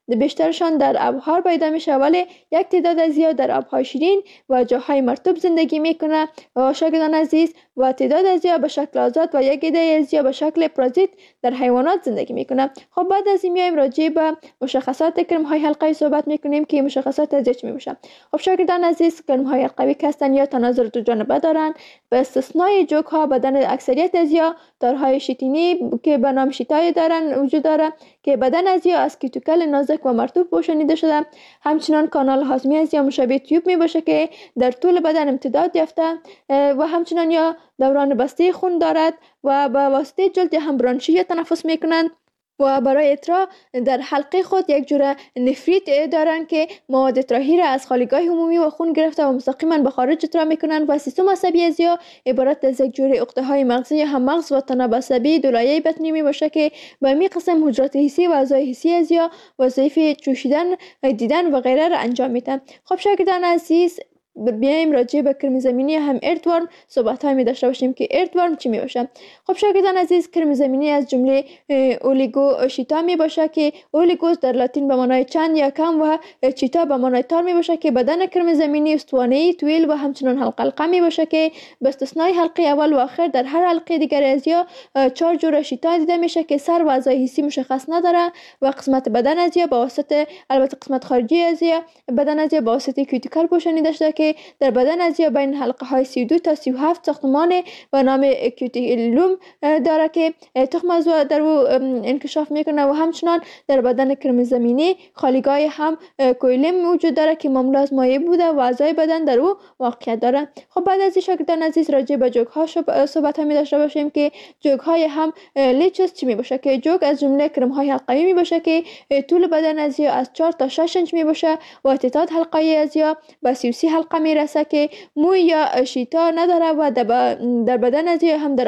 بیشترشان در آبها پیدا میشه، ولی یک تعداد زیاد در آبهای شیرین و جاهای مرطوب زندگی میکنه و شاگردان عزیز و تعداد زیاد به شکل آزاد و یک عده زیاد به شکل پارازیت در حیوانات زندگی میکنه. خب بعد از این میایم راجع به مشخصات کرم‌های حلقوی صحبت میکنیم که مشخصات از چی میباشن. خب شاگردان عزیز، کرم‌های حلقوی که هستن یا تناظر دو جانبه دارن، به استثنای جوک ها بدن اکثریت از یا دارهای شیتینی که به نام شیتای دارن وجود داره که بدن از یا از کیتوکل نازک و مرطوب پوشانیده شده. همچنان کانال هاضمه از یا مشابه تیوب می باشه که در طول بدن امتداد یافته و همچنان یا دوران بسته خون دارد و به واسطه جلد هم برانشی یا تنفس می کنند و برای اطراح در حلقه خود یک جور نفریت دارند که مواد اطراحی را از خالیگاه عمومی و خون گرفته و مستقیما به خارج اطراح میکنند و سیستم عصبی از یا عبارت از یک جور عقده های مغزی هم مغز و تناب عصبی دو لایه بطنی می باشه که به می قسم حجرات حسی و اعضای حسی از یا وظایف چوشیدن، دیدن و غیره را انجام میدن. خب شاگردان عزیز، بیایم راجع به کرم زمینی هم اردورم صحبت های می داشته باشیم که اردورم چی می باشه. خب شاگردان عزیز، کرم زمینی از جمله اولیگو شیتا می باشه که اولیگوس در لاتین به معنای چند یا کم و چیتا به معنای تار می باشه که بدن کرم زمینی استوانه‌ای طویل و همچنان حلقه می باشه که به استثنای حلقه اول و آخر در هر حلقه دیگر از یا 4 جور شیتا دیده میشه که سر و اعضای حسی مشخص نداره و قسمت بدن از یا با واسطه البته قسمت خارجی از یا بدن از یا با واسطه کیوتیکل پوشانیده شده که در بدن از یا بین حلقه های 32 تا 37 ساختمان به نام کیوتیلوم داره که تخم از در او انکشاف میکنه و همچنان در بدن کرم زمینی خالیگاه هم کویلم وجود داره که معمول از مایع بوده و اعضای بدن در او واقعیت داره. خب بعد از این شاگردان عزیز راجع به جوک ها صحبت می داشته باشیم که جوک های هم لیچز چی می باشه که جوک از جمله کرم های حلقوی می باشه که طول بدن از یا از 4 تا 6 انچ می باشه و تعداد حلقه از یا به 30 حلقه می رسه که موی یا شیتا نداره و در بدن از یا هم در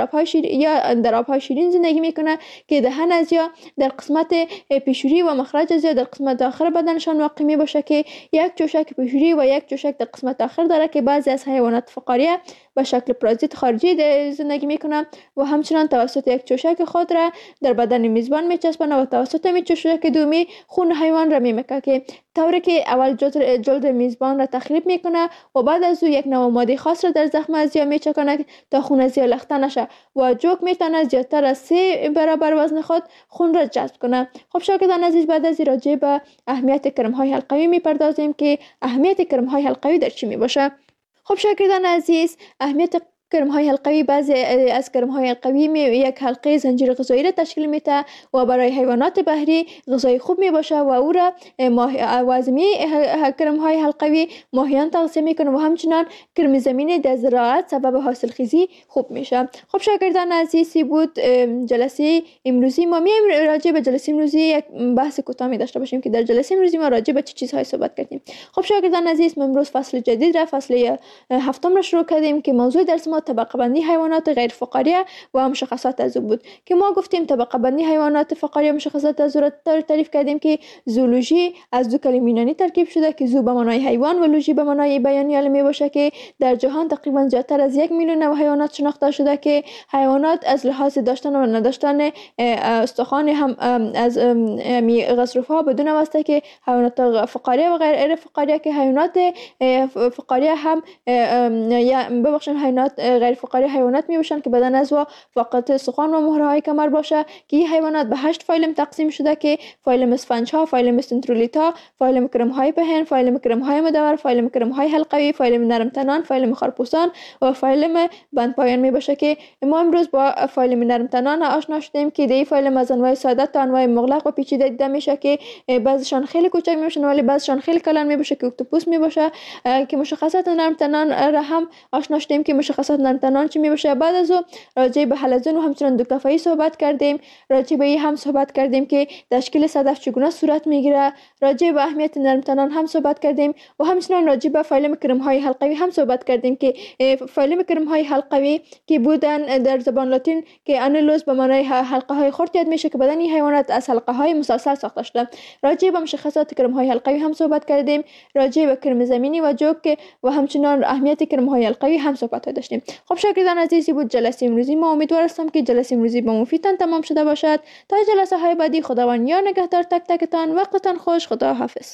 آبهای شیرین زندگی میکنه که دهن از یا در قسمت پیشوری و مخرج از یا در قسمت آخر بدنشان واقع می باشه که یک چوشک پیشوری و یک چوشک در قسمت آخر داره که بعضی از حیوانات فقاریه به شکل پارازیت خارجی زندگی میکنه و همچنان توسط یک چوشک خود را در بدن میزبان میچسبانه و توسط می چوشک دومی خون حیوان را میمکه که طوری که اول جلد میزبان را تخریب میکنه و بعد از او یک نوع ماده خاص را در زخم از یا میچکانه تا خون از یا لخته نشه و جوک میتونه زیادتر از 3 برابر وزن خود خون را جذب کنه. خب شاگردان عزیز، بعد از راجع به اهمیت کرم های حلقوی میپردازیم که اهمیت کرم های حلقوی در چی میباشه. خب شاگردان عزیز، اهمیت کرم های حلقوی بعضی از کرم های حلقوی یک حلقه زنجیر غذایی را تشکیل میده و برای حیوانات بحری غذای خوب می باشه و او را وازمی کرم های حلقوی ماهیان تغذیه میکنه و همچنان کرم زمینی در زراعت سبب حاصلخیزی خوب میشه. خب شاگردان عزیزی بود جلسه امروزی ما میایم راجع به جلسه امروزی یک بحث کوتاه می داشته باشیم که در جلسه امروزی ما راجع به چه چیزهای صحبت کردیم. خب شاگردان عزیز، ما امروز فصل جدید را فصل 7 را شروع کردیم که موضوع درس ما طبقه بندی حیوانات غیر فقاریه و مشخصات از او بود که ما گفتیم طبقه بندی حیوانات فقاریه مشخصات از او را تعریف کردیم که زولوژی از دو کلمه یونانی ترکیب شده که زو به معنای حیوان و لوژی به معنای بیانی علمی باشه که در جهان تقریبا زیادتر از 1 میلیون نوع حیوانات شناخته شده که حیوانات از لحاظ داشتن و نداشتن استخوان هم از غضروفها بدون واسطه که حیوانات فقاریه و غیر فقاریه که حیوانات فقاریه هم یا ببخشید حیوانات غیر فقاری حیوانات می باشند که بدن از و فقط استخوان و مهره های کمر باشه که این حیوانات به 8 فایلم تقسیم شده که فایلم اسفنج ها، فایلم سنترولیتا، فایلم کرم های پهن، فایلم کرم های مدور، فایلم کرم های حلقوی، فایلم نرم تنان، فایلم خارپوسان و فایلم بند پایان می باشه که ما امروز با فایلم نرم تنان آشنا شدیم که دی فایلم از انواع ساده تا انواع مغلق و پیچیده دیده میشه که بعضیشان خیلی کوچک می باشن ولی بعضیشان خیلی کلان می باشه که اکتوپوس می باشه که مشخصات نرم تنان را هم آشنا شدیم که مشخصات نرم تنان چی می باشه. بعد از او راجع به حلزون و همچنان دو کفایی صحبت کردیم، راجع به این هم صحبت کردیم که تشکیل صدف چگونه صورت میگیره، راجع به اهمیت نرم تنان هم صحبت کردیم و همچنان راجع به فایلم کرم های حلقوی هم صحبت کردیم که فایلم کرم های حلقوی که بودن در زبان لاتین که انولوس به معنای حلقه های خرد یاد میشه که بدن این حیوانات از حلقه های مسلسل ساخته شده. راجع به مشخصات کرم های حلقوی هم صحبت کردیم، راجع به کرم زمینی و جوک و همچنان اهمیت کرم های حلقوی هم صحبت داشتیم. خب شاگردان عزیزی بود جلسه امروزی ما. امیدوار هستم که جلسه امروزی به مفیدتان تمام شده باشد. تا جلسه های بعدی خداوند یار نگهدار تک تکتان. وقتتان خوش. خدا حافظ.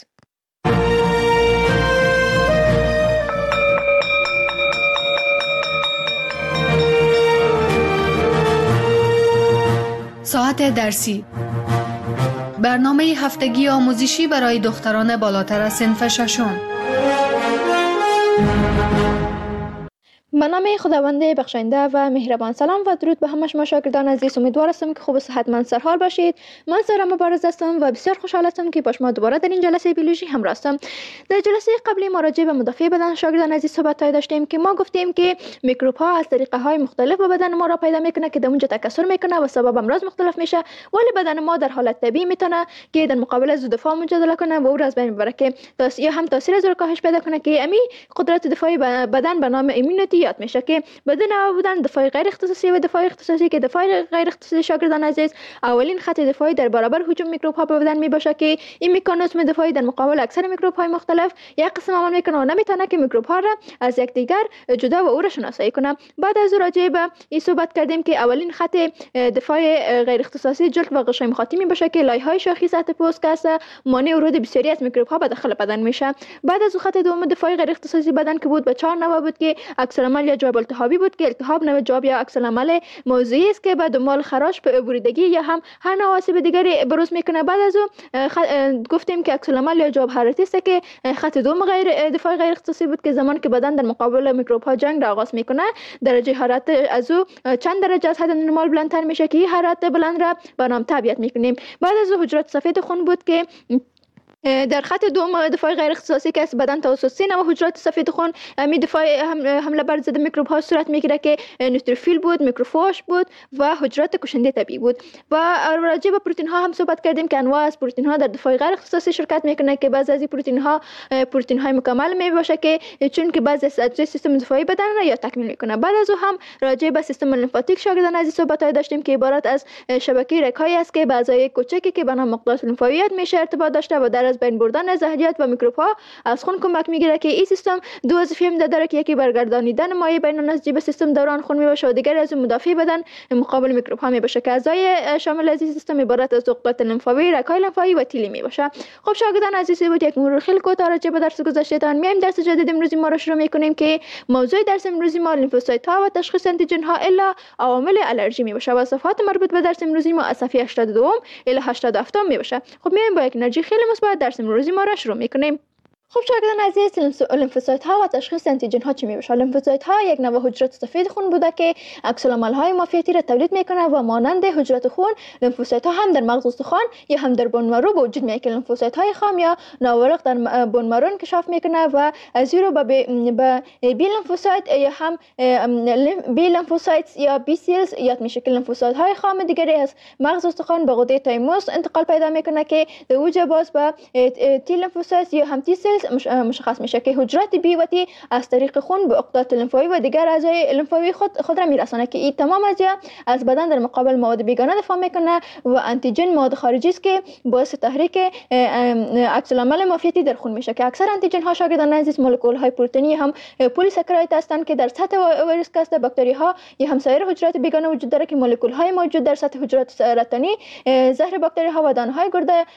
ساعت درسی، برنامه هفتگی آموزشی برای دختران بالاتر از صنف ششم. به نام خداوند بخشنده و مهربان. سلام و درود به همه شما شاگردان عزیز. امیدوار هستم که خوب و صحتمند سرحال باشید. من سارا مبارز هستم و بسیار خوشحال هستم که با شما دوباره در این جلسه بیولوژی همراه هستم. در جلسه قبلی ما راجع به مدافع بدن شاگردان عزیز صحبت داشتیم که ما گفتیم که میکروب ها از طریقه های مختلف به بدن ما را پیدا میکنه که در اونجا تکثر میکنه و سبب امراض مختلف میشه، ولی بدن ما در حالت طبیعی میتونه که در مقابل از دفاع مجادله کنه و او را از بین ببره که یا هم تاثیر از کاهش پیدا کنه که امی قدرت دفاعی بدن به نام ایمونیتی یاد میشه که بدون بودن دفاع غیر اختصاصی و دفاع اختصاصی که دفاع غیر اختصاصی شاگردان عزیز اولین خط دفاعی در برابر هجوم میکروب ها به بدن میباشه که این مکانیزم دفاعی در مقابل اکثر میکروب های مختلف یک قسم عمل میکنه و نمیتونه که میکروب ها را از یکدیگر جدا و او را شناسایی کنه. بعد از راجع به این صحبت کردیم که اولین خط دفاع غیر اختصاصی جلد و غشای مخاطی میباشه که لایه های شاخی سطح پوست که مانع ورود بسیاری از میکروب ها به داخل بدن میشه. بعد از خط دوم دفاع غیر اختصاصی بدن که بود به 4 نوع بود که عکس العمل یا جواب التهابی بود که التهاب نوع جواب یا عکس العمل موضعی است که به دنبال خراش بریدگی یا هم هر نوع آسیب دیگری بروز میکنه. بعد از او گفتیم که عکس العمل یا جواب حرارتی است که خط دوم دفاع غیر اختصاصی بود که زمانی که بدن در مقابل میکروب ها جنگ را آغاز میکنه درجه حرارت از او چند درجه از حد نرمال بلندتر میشه که این حرارت بلند را به نام طبیعت میکنیم. بعد از او حجرات سفید خون بود که در خط دوم دفاع غیر اختصاصی که از بدن توسط 3 نوع حجرات سفید خون می دفاع حمله بر ضد میکروب ها صورت میگیره که نوتروفیل بود، میکروفاژ بود و حجرات کشنده طبیعی بود. و راجع به پروتئین ها هم صحبت کردیم که انواع از پروتئین ها در دفاع غیر اختصاصی شرکت میکنه که بعضی از این پروتئین های مکمل می باشه که چون که بعضی از اجزای سیستم دفاعی بدن را یا تکمیل میکنه. بعد از او هم راجع به سیستم لیمفاتیک شاگردان عزیز صحبت داشتیم که عبارت از شبکه رگ‌هایی است که بعضای کوچکی که به نام مقدار لیمفاویت میشه ارتباط داشته و در از بین بردن زهریات و میکروب ها از خون کمک میگیره که این سیستم دو وظیفه هم داره که یکی برگردانیدن مایع بین نسجی سیستم دوران خون میباشه و دیگری از مدافع بدن مقابل میکروب ها میباشه که اعضای شامل از این سیستم عبارت از عقدات لیمفاوی، رگ‌های لیمفاوی و تیلی میباشه. خب شاگردان عزیز بود یک مرور خیلی کوتاه راجع به درس گذشتهتان میایم درس جدید امروزی ما را شروع میکنیم که موضوع درس امروزی ما لیمفوسایت ها و تشخیص آنتیژن ها الا عوامل آلرژی میباشه و صفحات مربوط به درس امروزی ما از صفحه 82 الی 87 میباشه. خب میایم با یک انرژی خیلی مثبت درس امروزی ما را شروع میکنیم. خب شاگردان عزیز لیمفوسایت ها و تشخیص آنتیژن ها چی میباشه؟ لیمفوسایت ها یک نوع حجرات سفید خون بوده که عکس العمل های مافیتی را تولید میکنه و مانند حجرات خون لیمفوسایت ها هم در مغز استخوان یا هم در بون مرو به وجود میاد که لیمفوسایت های خام یا ناورق در بون مرو انکشاف میکنه و از این رو به بی لیمفوسایت یا هم بی لیمفوسایت یا بی سیلز یاد میشه که لیمفوسایت های خام دیگری از مغز استخوان به غده تایموس انتقال پیدا میکنه که در اوج باز به تی لیمفوسایت یا هم تی مشخص میشه که حجرات بی و تی از طریق خون به عقدات لیمفاوی و دیگر اعضای لیمفاوی خود را میرسانه که این تمام از بدن در مقابل مواد بیگانه دفاع میکنه و آنتیژن مواد خارجی است که باعث تحریک عکس العمل مافیتی در خون میشه که اکثر آنتیژن ها شاگردان عزیز مولکول های پروتئینی هم پلی ساکراید هستند که در سطح ویروس کاست باکتری ها یا هم سایر حجرات بیگانه وجود داره که مولکول های موجود در سطح حجرات سرطانی زهر باکتری ها و دانه های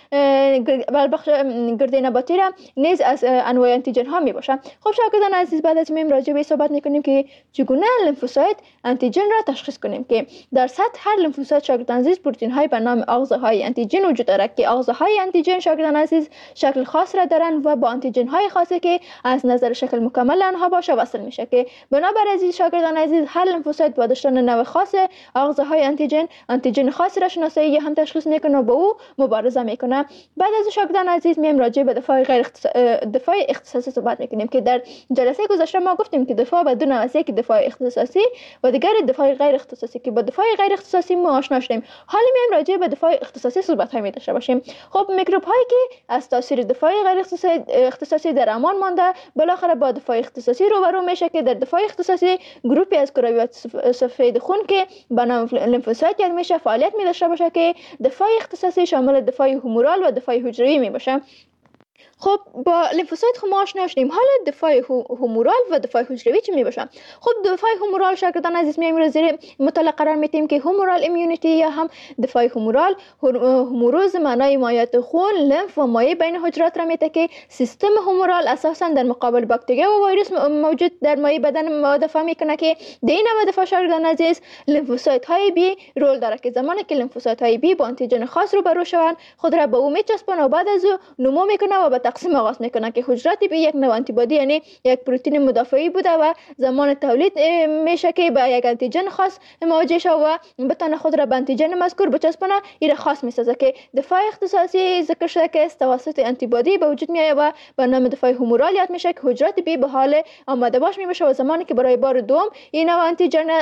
گرده نباتی را نیز از انواع آنتیژن ها می باشه. خب شاگردان عزیز بعد از میم راجع به صحبت میکنیم که چگونه لیمفوسایت آنتیژن را تشخیص کنیم که در سطح هر لیمفوسایت شاگردان عزیز پروتئین های به نام آغازه های آنتیژن وجود دارد که آغازه های آنتیژن شاگردان عزیز شکل خاص را دارند و با آنتیژن های خاصی که از نظر شکل مکمل آنها باشه وصل میشه که بنابر عزیز شاگردان عزیز هر لیمفوسایت با داشتن نوع خاص آغازه های آنتیژن خاصی را شناسایی یا هم تشخیص میکنه و با او مبارزه میکنه. بعد از شاگردان عزیز میم راجع به دفاع اختصاصی صحبت میکنیم که در جلسه گذشته ما گفتیم که دفاع به دو نوع است، یکی دفاع اختصاصی و دیگر دفاع غیر اختصاصی که با دفاع غیر اختصاصی ما آشنا شدیم. حالا میایم راجع به دفاع اختصاصی صحبت های داشته باشیم. خب میکروب هایی که از تاثیر دفاع غیر اختصاصی در امان مانده بالاخره با دفاع اختصاصی روبرو میشه که در دفاع اختصاصی گروپی از کرویات سفید خون که به نام لیمفوسایت یاد میشه فعالیت می داشته باشه که دفاع اختصاصی شامل دفاع هومورال و دفاع حجروی می باشه. خب با لیمفوسایت خب ما آشنا شدیم. حالا دفاع هومورال و دفاع حجروی چی می باشه؟ خب دفاع هومورال شاگردان عزیز میایم رو زیر مطالعه قرار میدیم که هومورال ایمیونیتی یا هم دفاع هومورال، هوموروز معنای مایعات خون، لمف و مایع بین حجرات را میده که سیستم هومورال اساسا در مقابل باکتریا و ویروس موجود در مایع بدن دفاع میکنه که در این نوع دفاع شاگردان عزیز لیمفوسایت های بی رول داره که زمانی که لیمفوسایت های بی با آنتیژن خاص رو برو شوند خود را به او میچسبونه و بعد از او نمو میکنه و به تقسیم آغاز میکنه که حجرات بی یک نوع آنتیبادی یعنی یک پروتئین مدافعی بوده و زمان تولید میشه که به یک آنتیژن خاص مواجه شود و بتونه خود را به آنتیژن مذکور بچسبونه. این خاص میسازه که دفاع اختصاصی ذکر شده که توسط آنتیبادی به وجود میاد و به نام دفاع هومورال یاد میشه که حجرات بی به حال آماده باش میشه و زمانی که برای بار دوم این نوع آنتیژن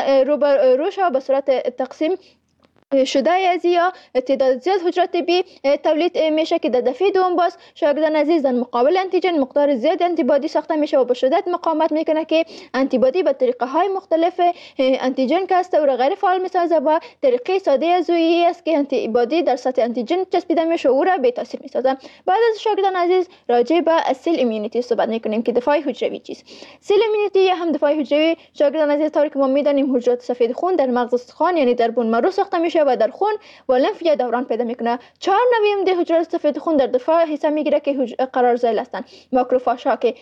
رو شود به صورت تقسیم شده از یا تعداد زیاد حجرات بی تولید میشه که در دفعه دوم باز شاگردان عزیز در مقابل آنتیژن مقدار زیاد آنتیبادی ساخته میشه و به شدت مقاومت میکنه که آنتیبادی به طریقه های مختلف آنتیژن که است او را غیر فعال میسازه و طریقه ساده از اویی است که آنتیبادی در سطح آنتیژن چسبیده میشه و او را بی تاثیر میسازه. بعد از شاگردان عزیز راجع به سیل ایمیونیتی صحبت میکنیم که دفاع حجروی چیست. سیل ایمیونیتی یا هم دفاع حجروی شاگردان عزیز طوری که ما میدانیم حجرات سفید خون در مغز استخوان یعنی در بون مرو ساخته میشه و در خون و لمف یا دوران پیدا میکنه. 4 نوع ده حجرات سفید خون در دفاع حصه میگیره که قرارزایل هستند. ماکروفاژ ها که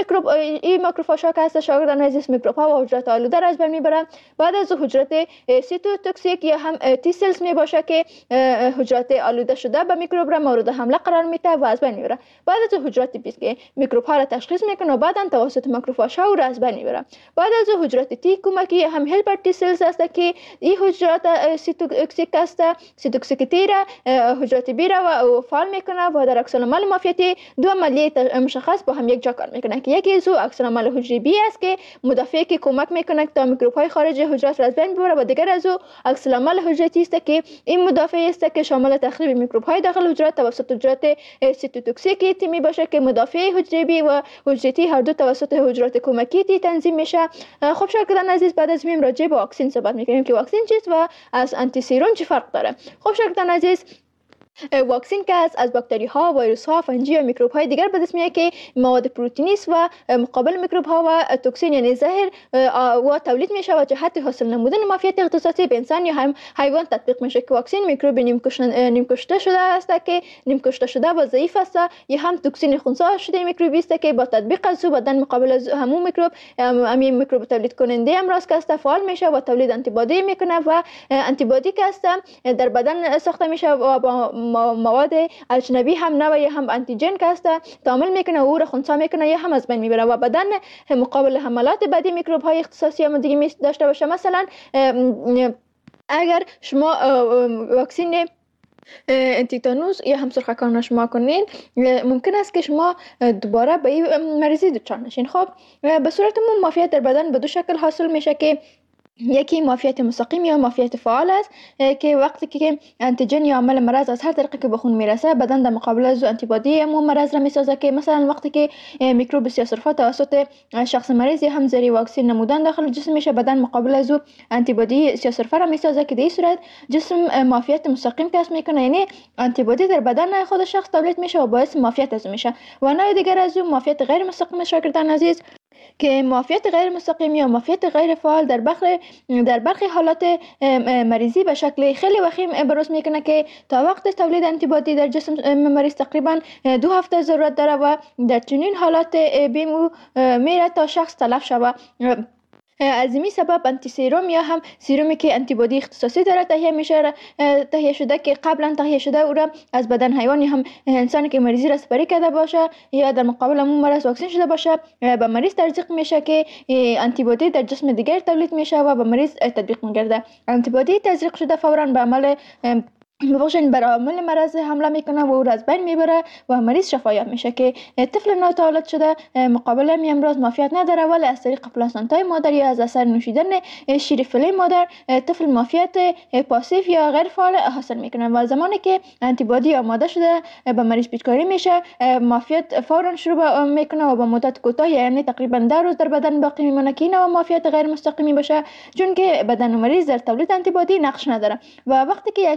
این ماکروفاژ ها که هست شاگردان عزیز میکروب ها و حجرات آلوده را از بین میبرن. بعد از حجرات سیتوتوکسیک یا هم تی سلز می باشه که حجرات آلوده شده به میکروب را مورد حمله قرار میده و از بین میبره. بعد از حجرات بیس که میکروب ها را تشخیص میکنه و بعدا توسط ماکروفاژ ها را از بین میبره. بعد از حجرات تی کمکی هم هلپر تی سلز هست که این حجرات سیتوتوکسیک است. سیتوکسیکیتی را حجرات بی را و فعال میکنه و در عکس العمل مافیتی دو عملیه مشخص با هم یک جا کار میکنه که یکی از عکس العمل حجره بی است که مدافعی که کمک میکنه تا میکروب های خارجی حجرات را از بین ببره و دیگر از عکس العمل حجرتی است که این مدافعی است که شامل تخریب میکروب های داخل حجرات توسط حجرات سیتوتوکسیکی می باشه که مدافع حجره بی و حجرتی هر دو توسط حجرات کمکی تنظیم میشه. خب شاگردان عزیز بعد از میم راجع به واکسن صحبت میکنیم که واکسن چیست و از آنتی سیروم چه فرق داره. خب شاگردان عزیز واکسن که از باکتری ها، ویروس ها، فنجی یا میکروب های دیگر به دست میاد که مواد پروتئینی است و مقابل میکروب ها و توکسین یعنی زهر و تولید میشه و جهت حاصل نمودن مافیت اختصاصی به انسان یا هم حیوان تطبیق میشه که واکسن میکروب نیم کشته شده است که نیم کشته شده و ضعیف است یا هم توکسین خنثی شده میکروبی است که با تطبیق از بدن مقابل از همون میکروب همین میکروب تولید کننده امراض که است فعال میشه و تولید آنتیبادی میکنه و آنتیبادی که است در بدن ساخته میشه و با مواد اجنبی هم نوعی هم آنتیژن که است تعامل میکنه و او را خنثی میکنه یا هم از بین میبره و بدن مقابل حملات بعدی میکروب های اختصاصی هم دیگه داشته باشه. مثلا اگر شما واکسن تیتانوس یا هم سرخکان شما کنین ممکن است که شما دوباره به این مریضی دچار نشین. خب به صورت مافیت در بدن به دو شکل حاصل میشه که یکی مافیت مستقیم یا مافیت فعال است که وقتی که آنتیژن یا عامل مرض از هر طریقی که به خون میرسه بدن در مقابل از آنتیبادی همون مرض را میسازه که مثلا وقتی که میکروب سیاسرفا توسط شخص مریض یا هم زیر واکسن نمودن داخل جسم میشه بدن مقابل از آنتیبادی سیاسرفا را میسازه که در این صورت جسم مافیت مستقیم کسب میکنه یعنی آنتیبادی در بدن خود شخص تولید میشه و باعث مافیت از میشه. و نوع دیگر از مافیت غیر مستقیم شاگردان عزیز که مافیت غیر مستقیم یا مافیت غیر فعال در برخی حالات مریضی به شکل خیلی وخیم بروز میکنه که تا وقت تولید آنتیبادی در جسم مریض تقریبا 2 هفته ضرورت داره و در چنین حالات بیمو میره تا شخص تلف شود. از این سبب آنتی سیروم یا هم سیرومی که آنتیبادی اختصاصی داره تهیه شده که قبلا تهیه شده او را از بدن حیوان یا هم انسانی که مریضی را سپری کرده باشه یا در مقابل همون مرض واکسن شده باشه به مریض تزریق میشه که آنتیبادی در جسم دیگر تولید میشه و به مریض تطبیق میگرده. آنتیبادی تزریق شده فوراً به عمل بر عامل مرض حمله میکنه و او را از بین میبره و مریض شفایاب میشه که طفل ناتولد شده مقابل همین امراض مافیت نداره ولی از طریق پلاسنتای مادر یا از اثر نوشیدن شیر فیله مادر طفل مافیت پاسیو یا غیر فعال حاصل میکنه و زمانی که آنتیبادی آماده شده به مریض پیچکاری میشه مافیت فورا شروع میکنه و با مدت کوتاه یعنی تقریبا 10 روز در بدن باقی میمونه که اینو مافیت غیر مستقیمی باشه چون که بدن مریض در تولید آنتیبادی نقش نداره و وقتی که یک شخص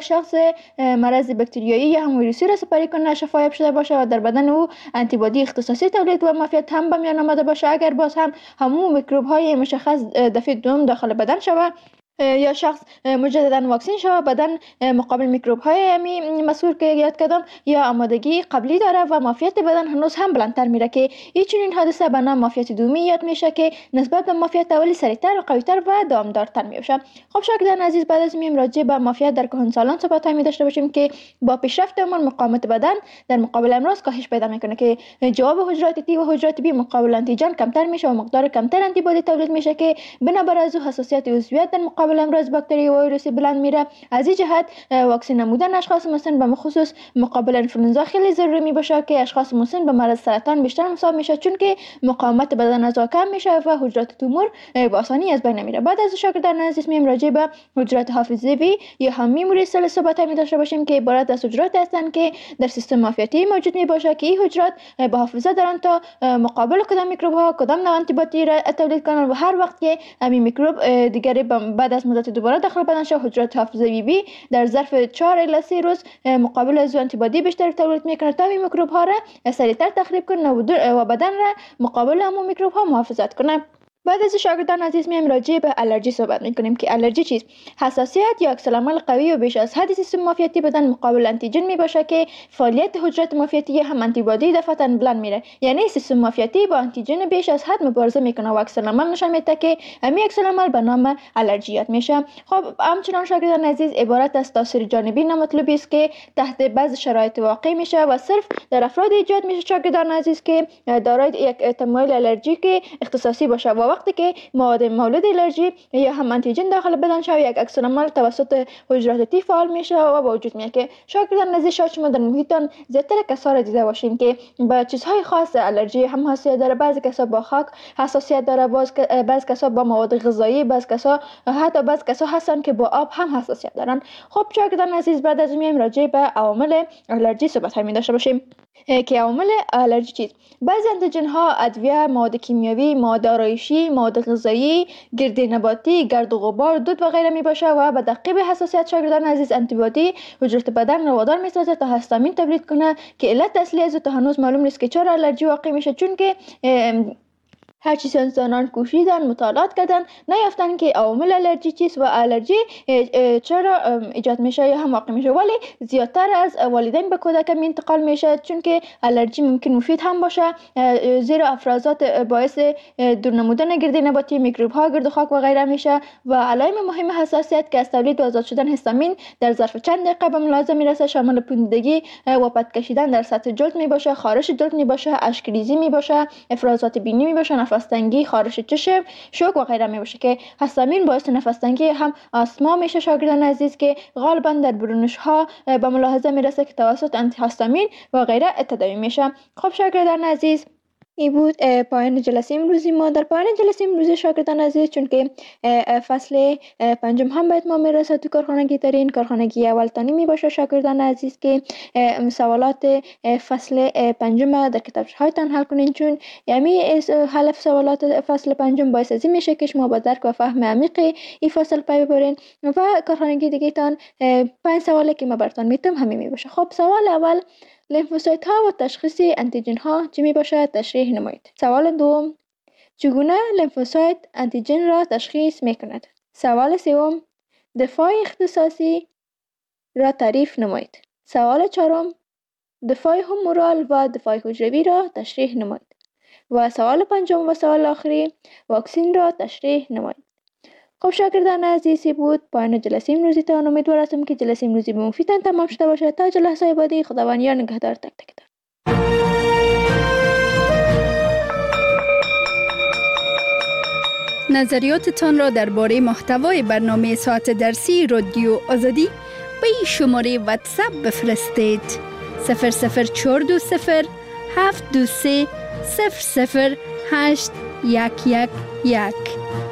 مرض باکتریایی یا هم ویروسی را سپری کنه، شفایاب شده باشه و در بدن او آنتیبادی اختصاصی تولید و معافیت هم به میان آمده باشه. اگر باز هم همون میکروب های مشخص دفعه دوم داخل بدن شود یا شخص مجددا واکسین شود، بدن مقابل میکروب های مسئول که یاد کردم یا آمادگی قبلی داره و معافیت بدن هنوز هم بلندتر میره که این حادثه به نام معافیت دومی یاد میشه که نسبت به معافیت اولی سریعتر و قویتر و دامدارتر میشه. خب شاگردان عزیز، بعد از میم راجع به معافیت در کهنسالان صحبت می داشته باشیم که با پیشرفت عمر مقاومت بدن در مقابل امراض کاهش پیدا میکنه که جواب حجرات تی و حجرات بی مقابل آنتیجن کمتر میشه و مقدار کمتر آنتیبادی تولید میشه که بنابر از حساسیت عضویت در مقابل امراض باکتری و ویروسی بلند میره. از این جهت واکسین نمودن اشخاص مسن به خصوص مقابل انفلوئنزا خیلی ضروری می باشه که اشخاص مسن به مرض سرطان بیشتر مصاب میشه، چون که مقاومت بدن از کم میشه و حجرات تومور به آسانی از بین میره. بعد از شاگردان عزیز میم راجع به حجرات حافظه‌ای یا هم میموری سل صحبت می داشته باشیم که عبارت از حجرات هستند که در سیستم معافیتی موجود می باشه که این حجرات به حافظه دارن تا مقابل کدام میکروب ها کدام نوع آنتیبادی را تولید کنن و هر وقت که همین میکروب دیگری بعد از مدت دوباره داخل بدن شد، حجرات حافظه‌ای بی در ظرف 4 الی 3 روز مقابل از آنتیبادی بیشتر تولید میکنه تا این میکروب ها را سریعتر تخریب کنه و بدن را مقابل همون میکروب ها محافظت کنه. بعد از شاگردان عزیز میایم راجع به الرژی صحبت میکنیم که الرژی چیست؟ حساسیت یا عکس‌العمل قوی و بیش از حد سیستم معافیتی بدن مقابل آنتیجن می باشه که فعالیت حجرات معافیتی هم آنتیبادی دفعتاً بلند میره، یعنی سیستم معافیتی با آنتیجن بیش از حد مبارزه میکنه و عکس‌العمل نشان میده که همین عکس‌العمل به نام الرژیات میشه. خب همچنان شاگردان عزیز عبارت از تاثیر جانبی نامطلوبی است که تحت بعض شرایط واقع میشه و صرف در افراد ایجاد میشه شاگردان عزیز که دارای یک تمایل الرژیک اختصاصی باشه و وقتی که مواد مولد الرژی یا هم آنتیجن داخل بدن شود یک عکس‌العمل توسط حجرات تی فعال میشه و به وجود میاد که شاگردان عزیز شاید شما در محیطتان زیادتر کسا را دیده باشین که با چیزهای خاص الرژی هم حساسیت داره. بعضی کسا با خاک حساسیت داره، بعضی کسا با مواد غذایی، بعضی کسا حتی بعضی کسا هستن که با آب هم حساسیت دارن. خب شاگردان عزیز بعد از میایم راجع به عوامل الرژی صحبت می داشته باشیم که عوامل الرژی چیست؟ بعضی آنتیژن ها، ادویه، مواد کیمیاوی، مواد آرایشی، مواد غذایی، گرد نباتی، گرد و غبار، دود و غیره می باشه و به دقیق حساسیت شاگردان عزیز آنتیبادی حجرات بدن را وادار می سازه تا هستامین تولید کنه که علت اصلی از تا هنوز معلوم نیست که چرا الرژی واقع میشه، چون که هر چیز انسانان کوشیدن مطالعات کردن نیافتن که عوامل الرژی چیست و الرژی چرا ایجاد میشه یا هم واقع میشه، ولی زیادتر از والدین به کودک انتقال میشه، چون که الرژی ممکن مفید هم باشه زیرا افرازات باعث دور نمودن گرد نباتی، میکروب ها، گرد و خاک و غیره میشه و علائم مهم حساسیت که از تولید و آزاد شدن هستامین در ظرف چند دقیقه به ملاحظه میرسه شامل پوسیدگی و پد کشیدن در سطح جلد می باشه، خارش جلد می باشه، اشک ریزی می باشه، افرازات بینی می باشه، نفس تنگی، خارش چشم، شوک و غیره می باشه که هستامین باعث نفس تنگی هم آسما میشه شاگردان عزیز که غالبا در برونش ها به ملاحظه میرسه که توسط آنتی هستامین و غیره تداوی میشه. خب شاگردان عزیز این بود پایان جلسه امروزی ما. در پایان جلسه امروزی شاگردان عزیز چون که فصل پنجم هم باید ما میرسه تو کارخانگی ترین کارخانگی اولتانی می باشه شاگردان عزیز که سوالات فصل پنجم در کتابچه هایتان حل کنین، چون یعنی حل سوالات فصل پنجم باعث از این میشه که شما با درک و فهم عمیق این فصل پی ببرین و کارخانگی دیگه تان 5 سوالی که ما براتون میتونم همین می باشه. خب سوال اول، لیمفوسایت ها و تشخیص آنتیجن ها چی می باشد؟ تشریح نمایید. سوال دوم، چگونه لیمفوسایت آنتیجن را تشخیص می کند؟ سوال سوم، دفاع اختصاصی را تعریف نمایید. سوال چهارم، دفاع هومورال و دفاع حجروی را تشریح نمایید. و سوال پنجم و سوال آخری، واکسین را تشریح نمایید. خب شاگردان عزیزی بود پایان جلسه امروزی تان. امیدوار هستم که جلسه امروزی به مفیدتان تمام شده باشه. تا جلسه بعدی خداوند یار نگهدار تک تک. نظریاتتان را درباره محتوای برنامه ساعت درسی رادیو آزادی به این شماره واتساپ بفرستید: 00420 723 008 111.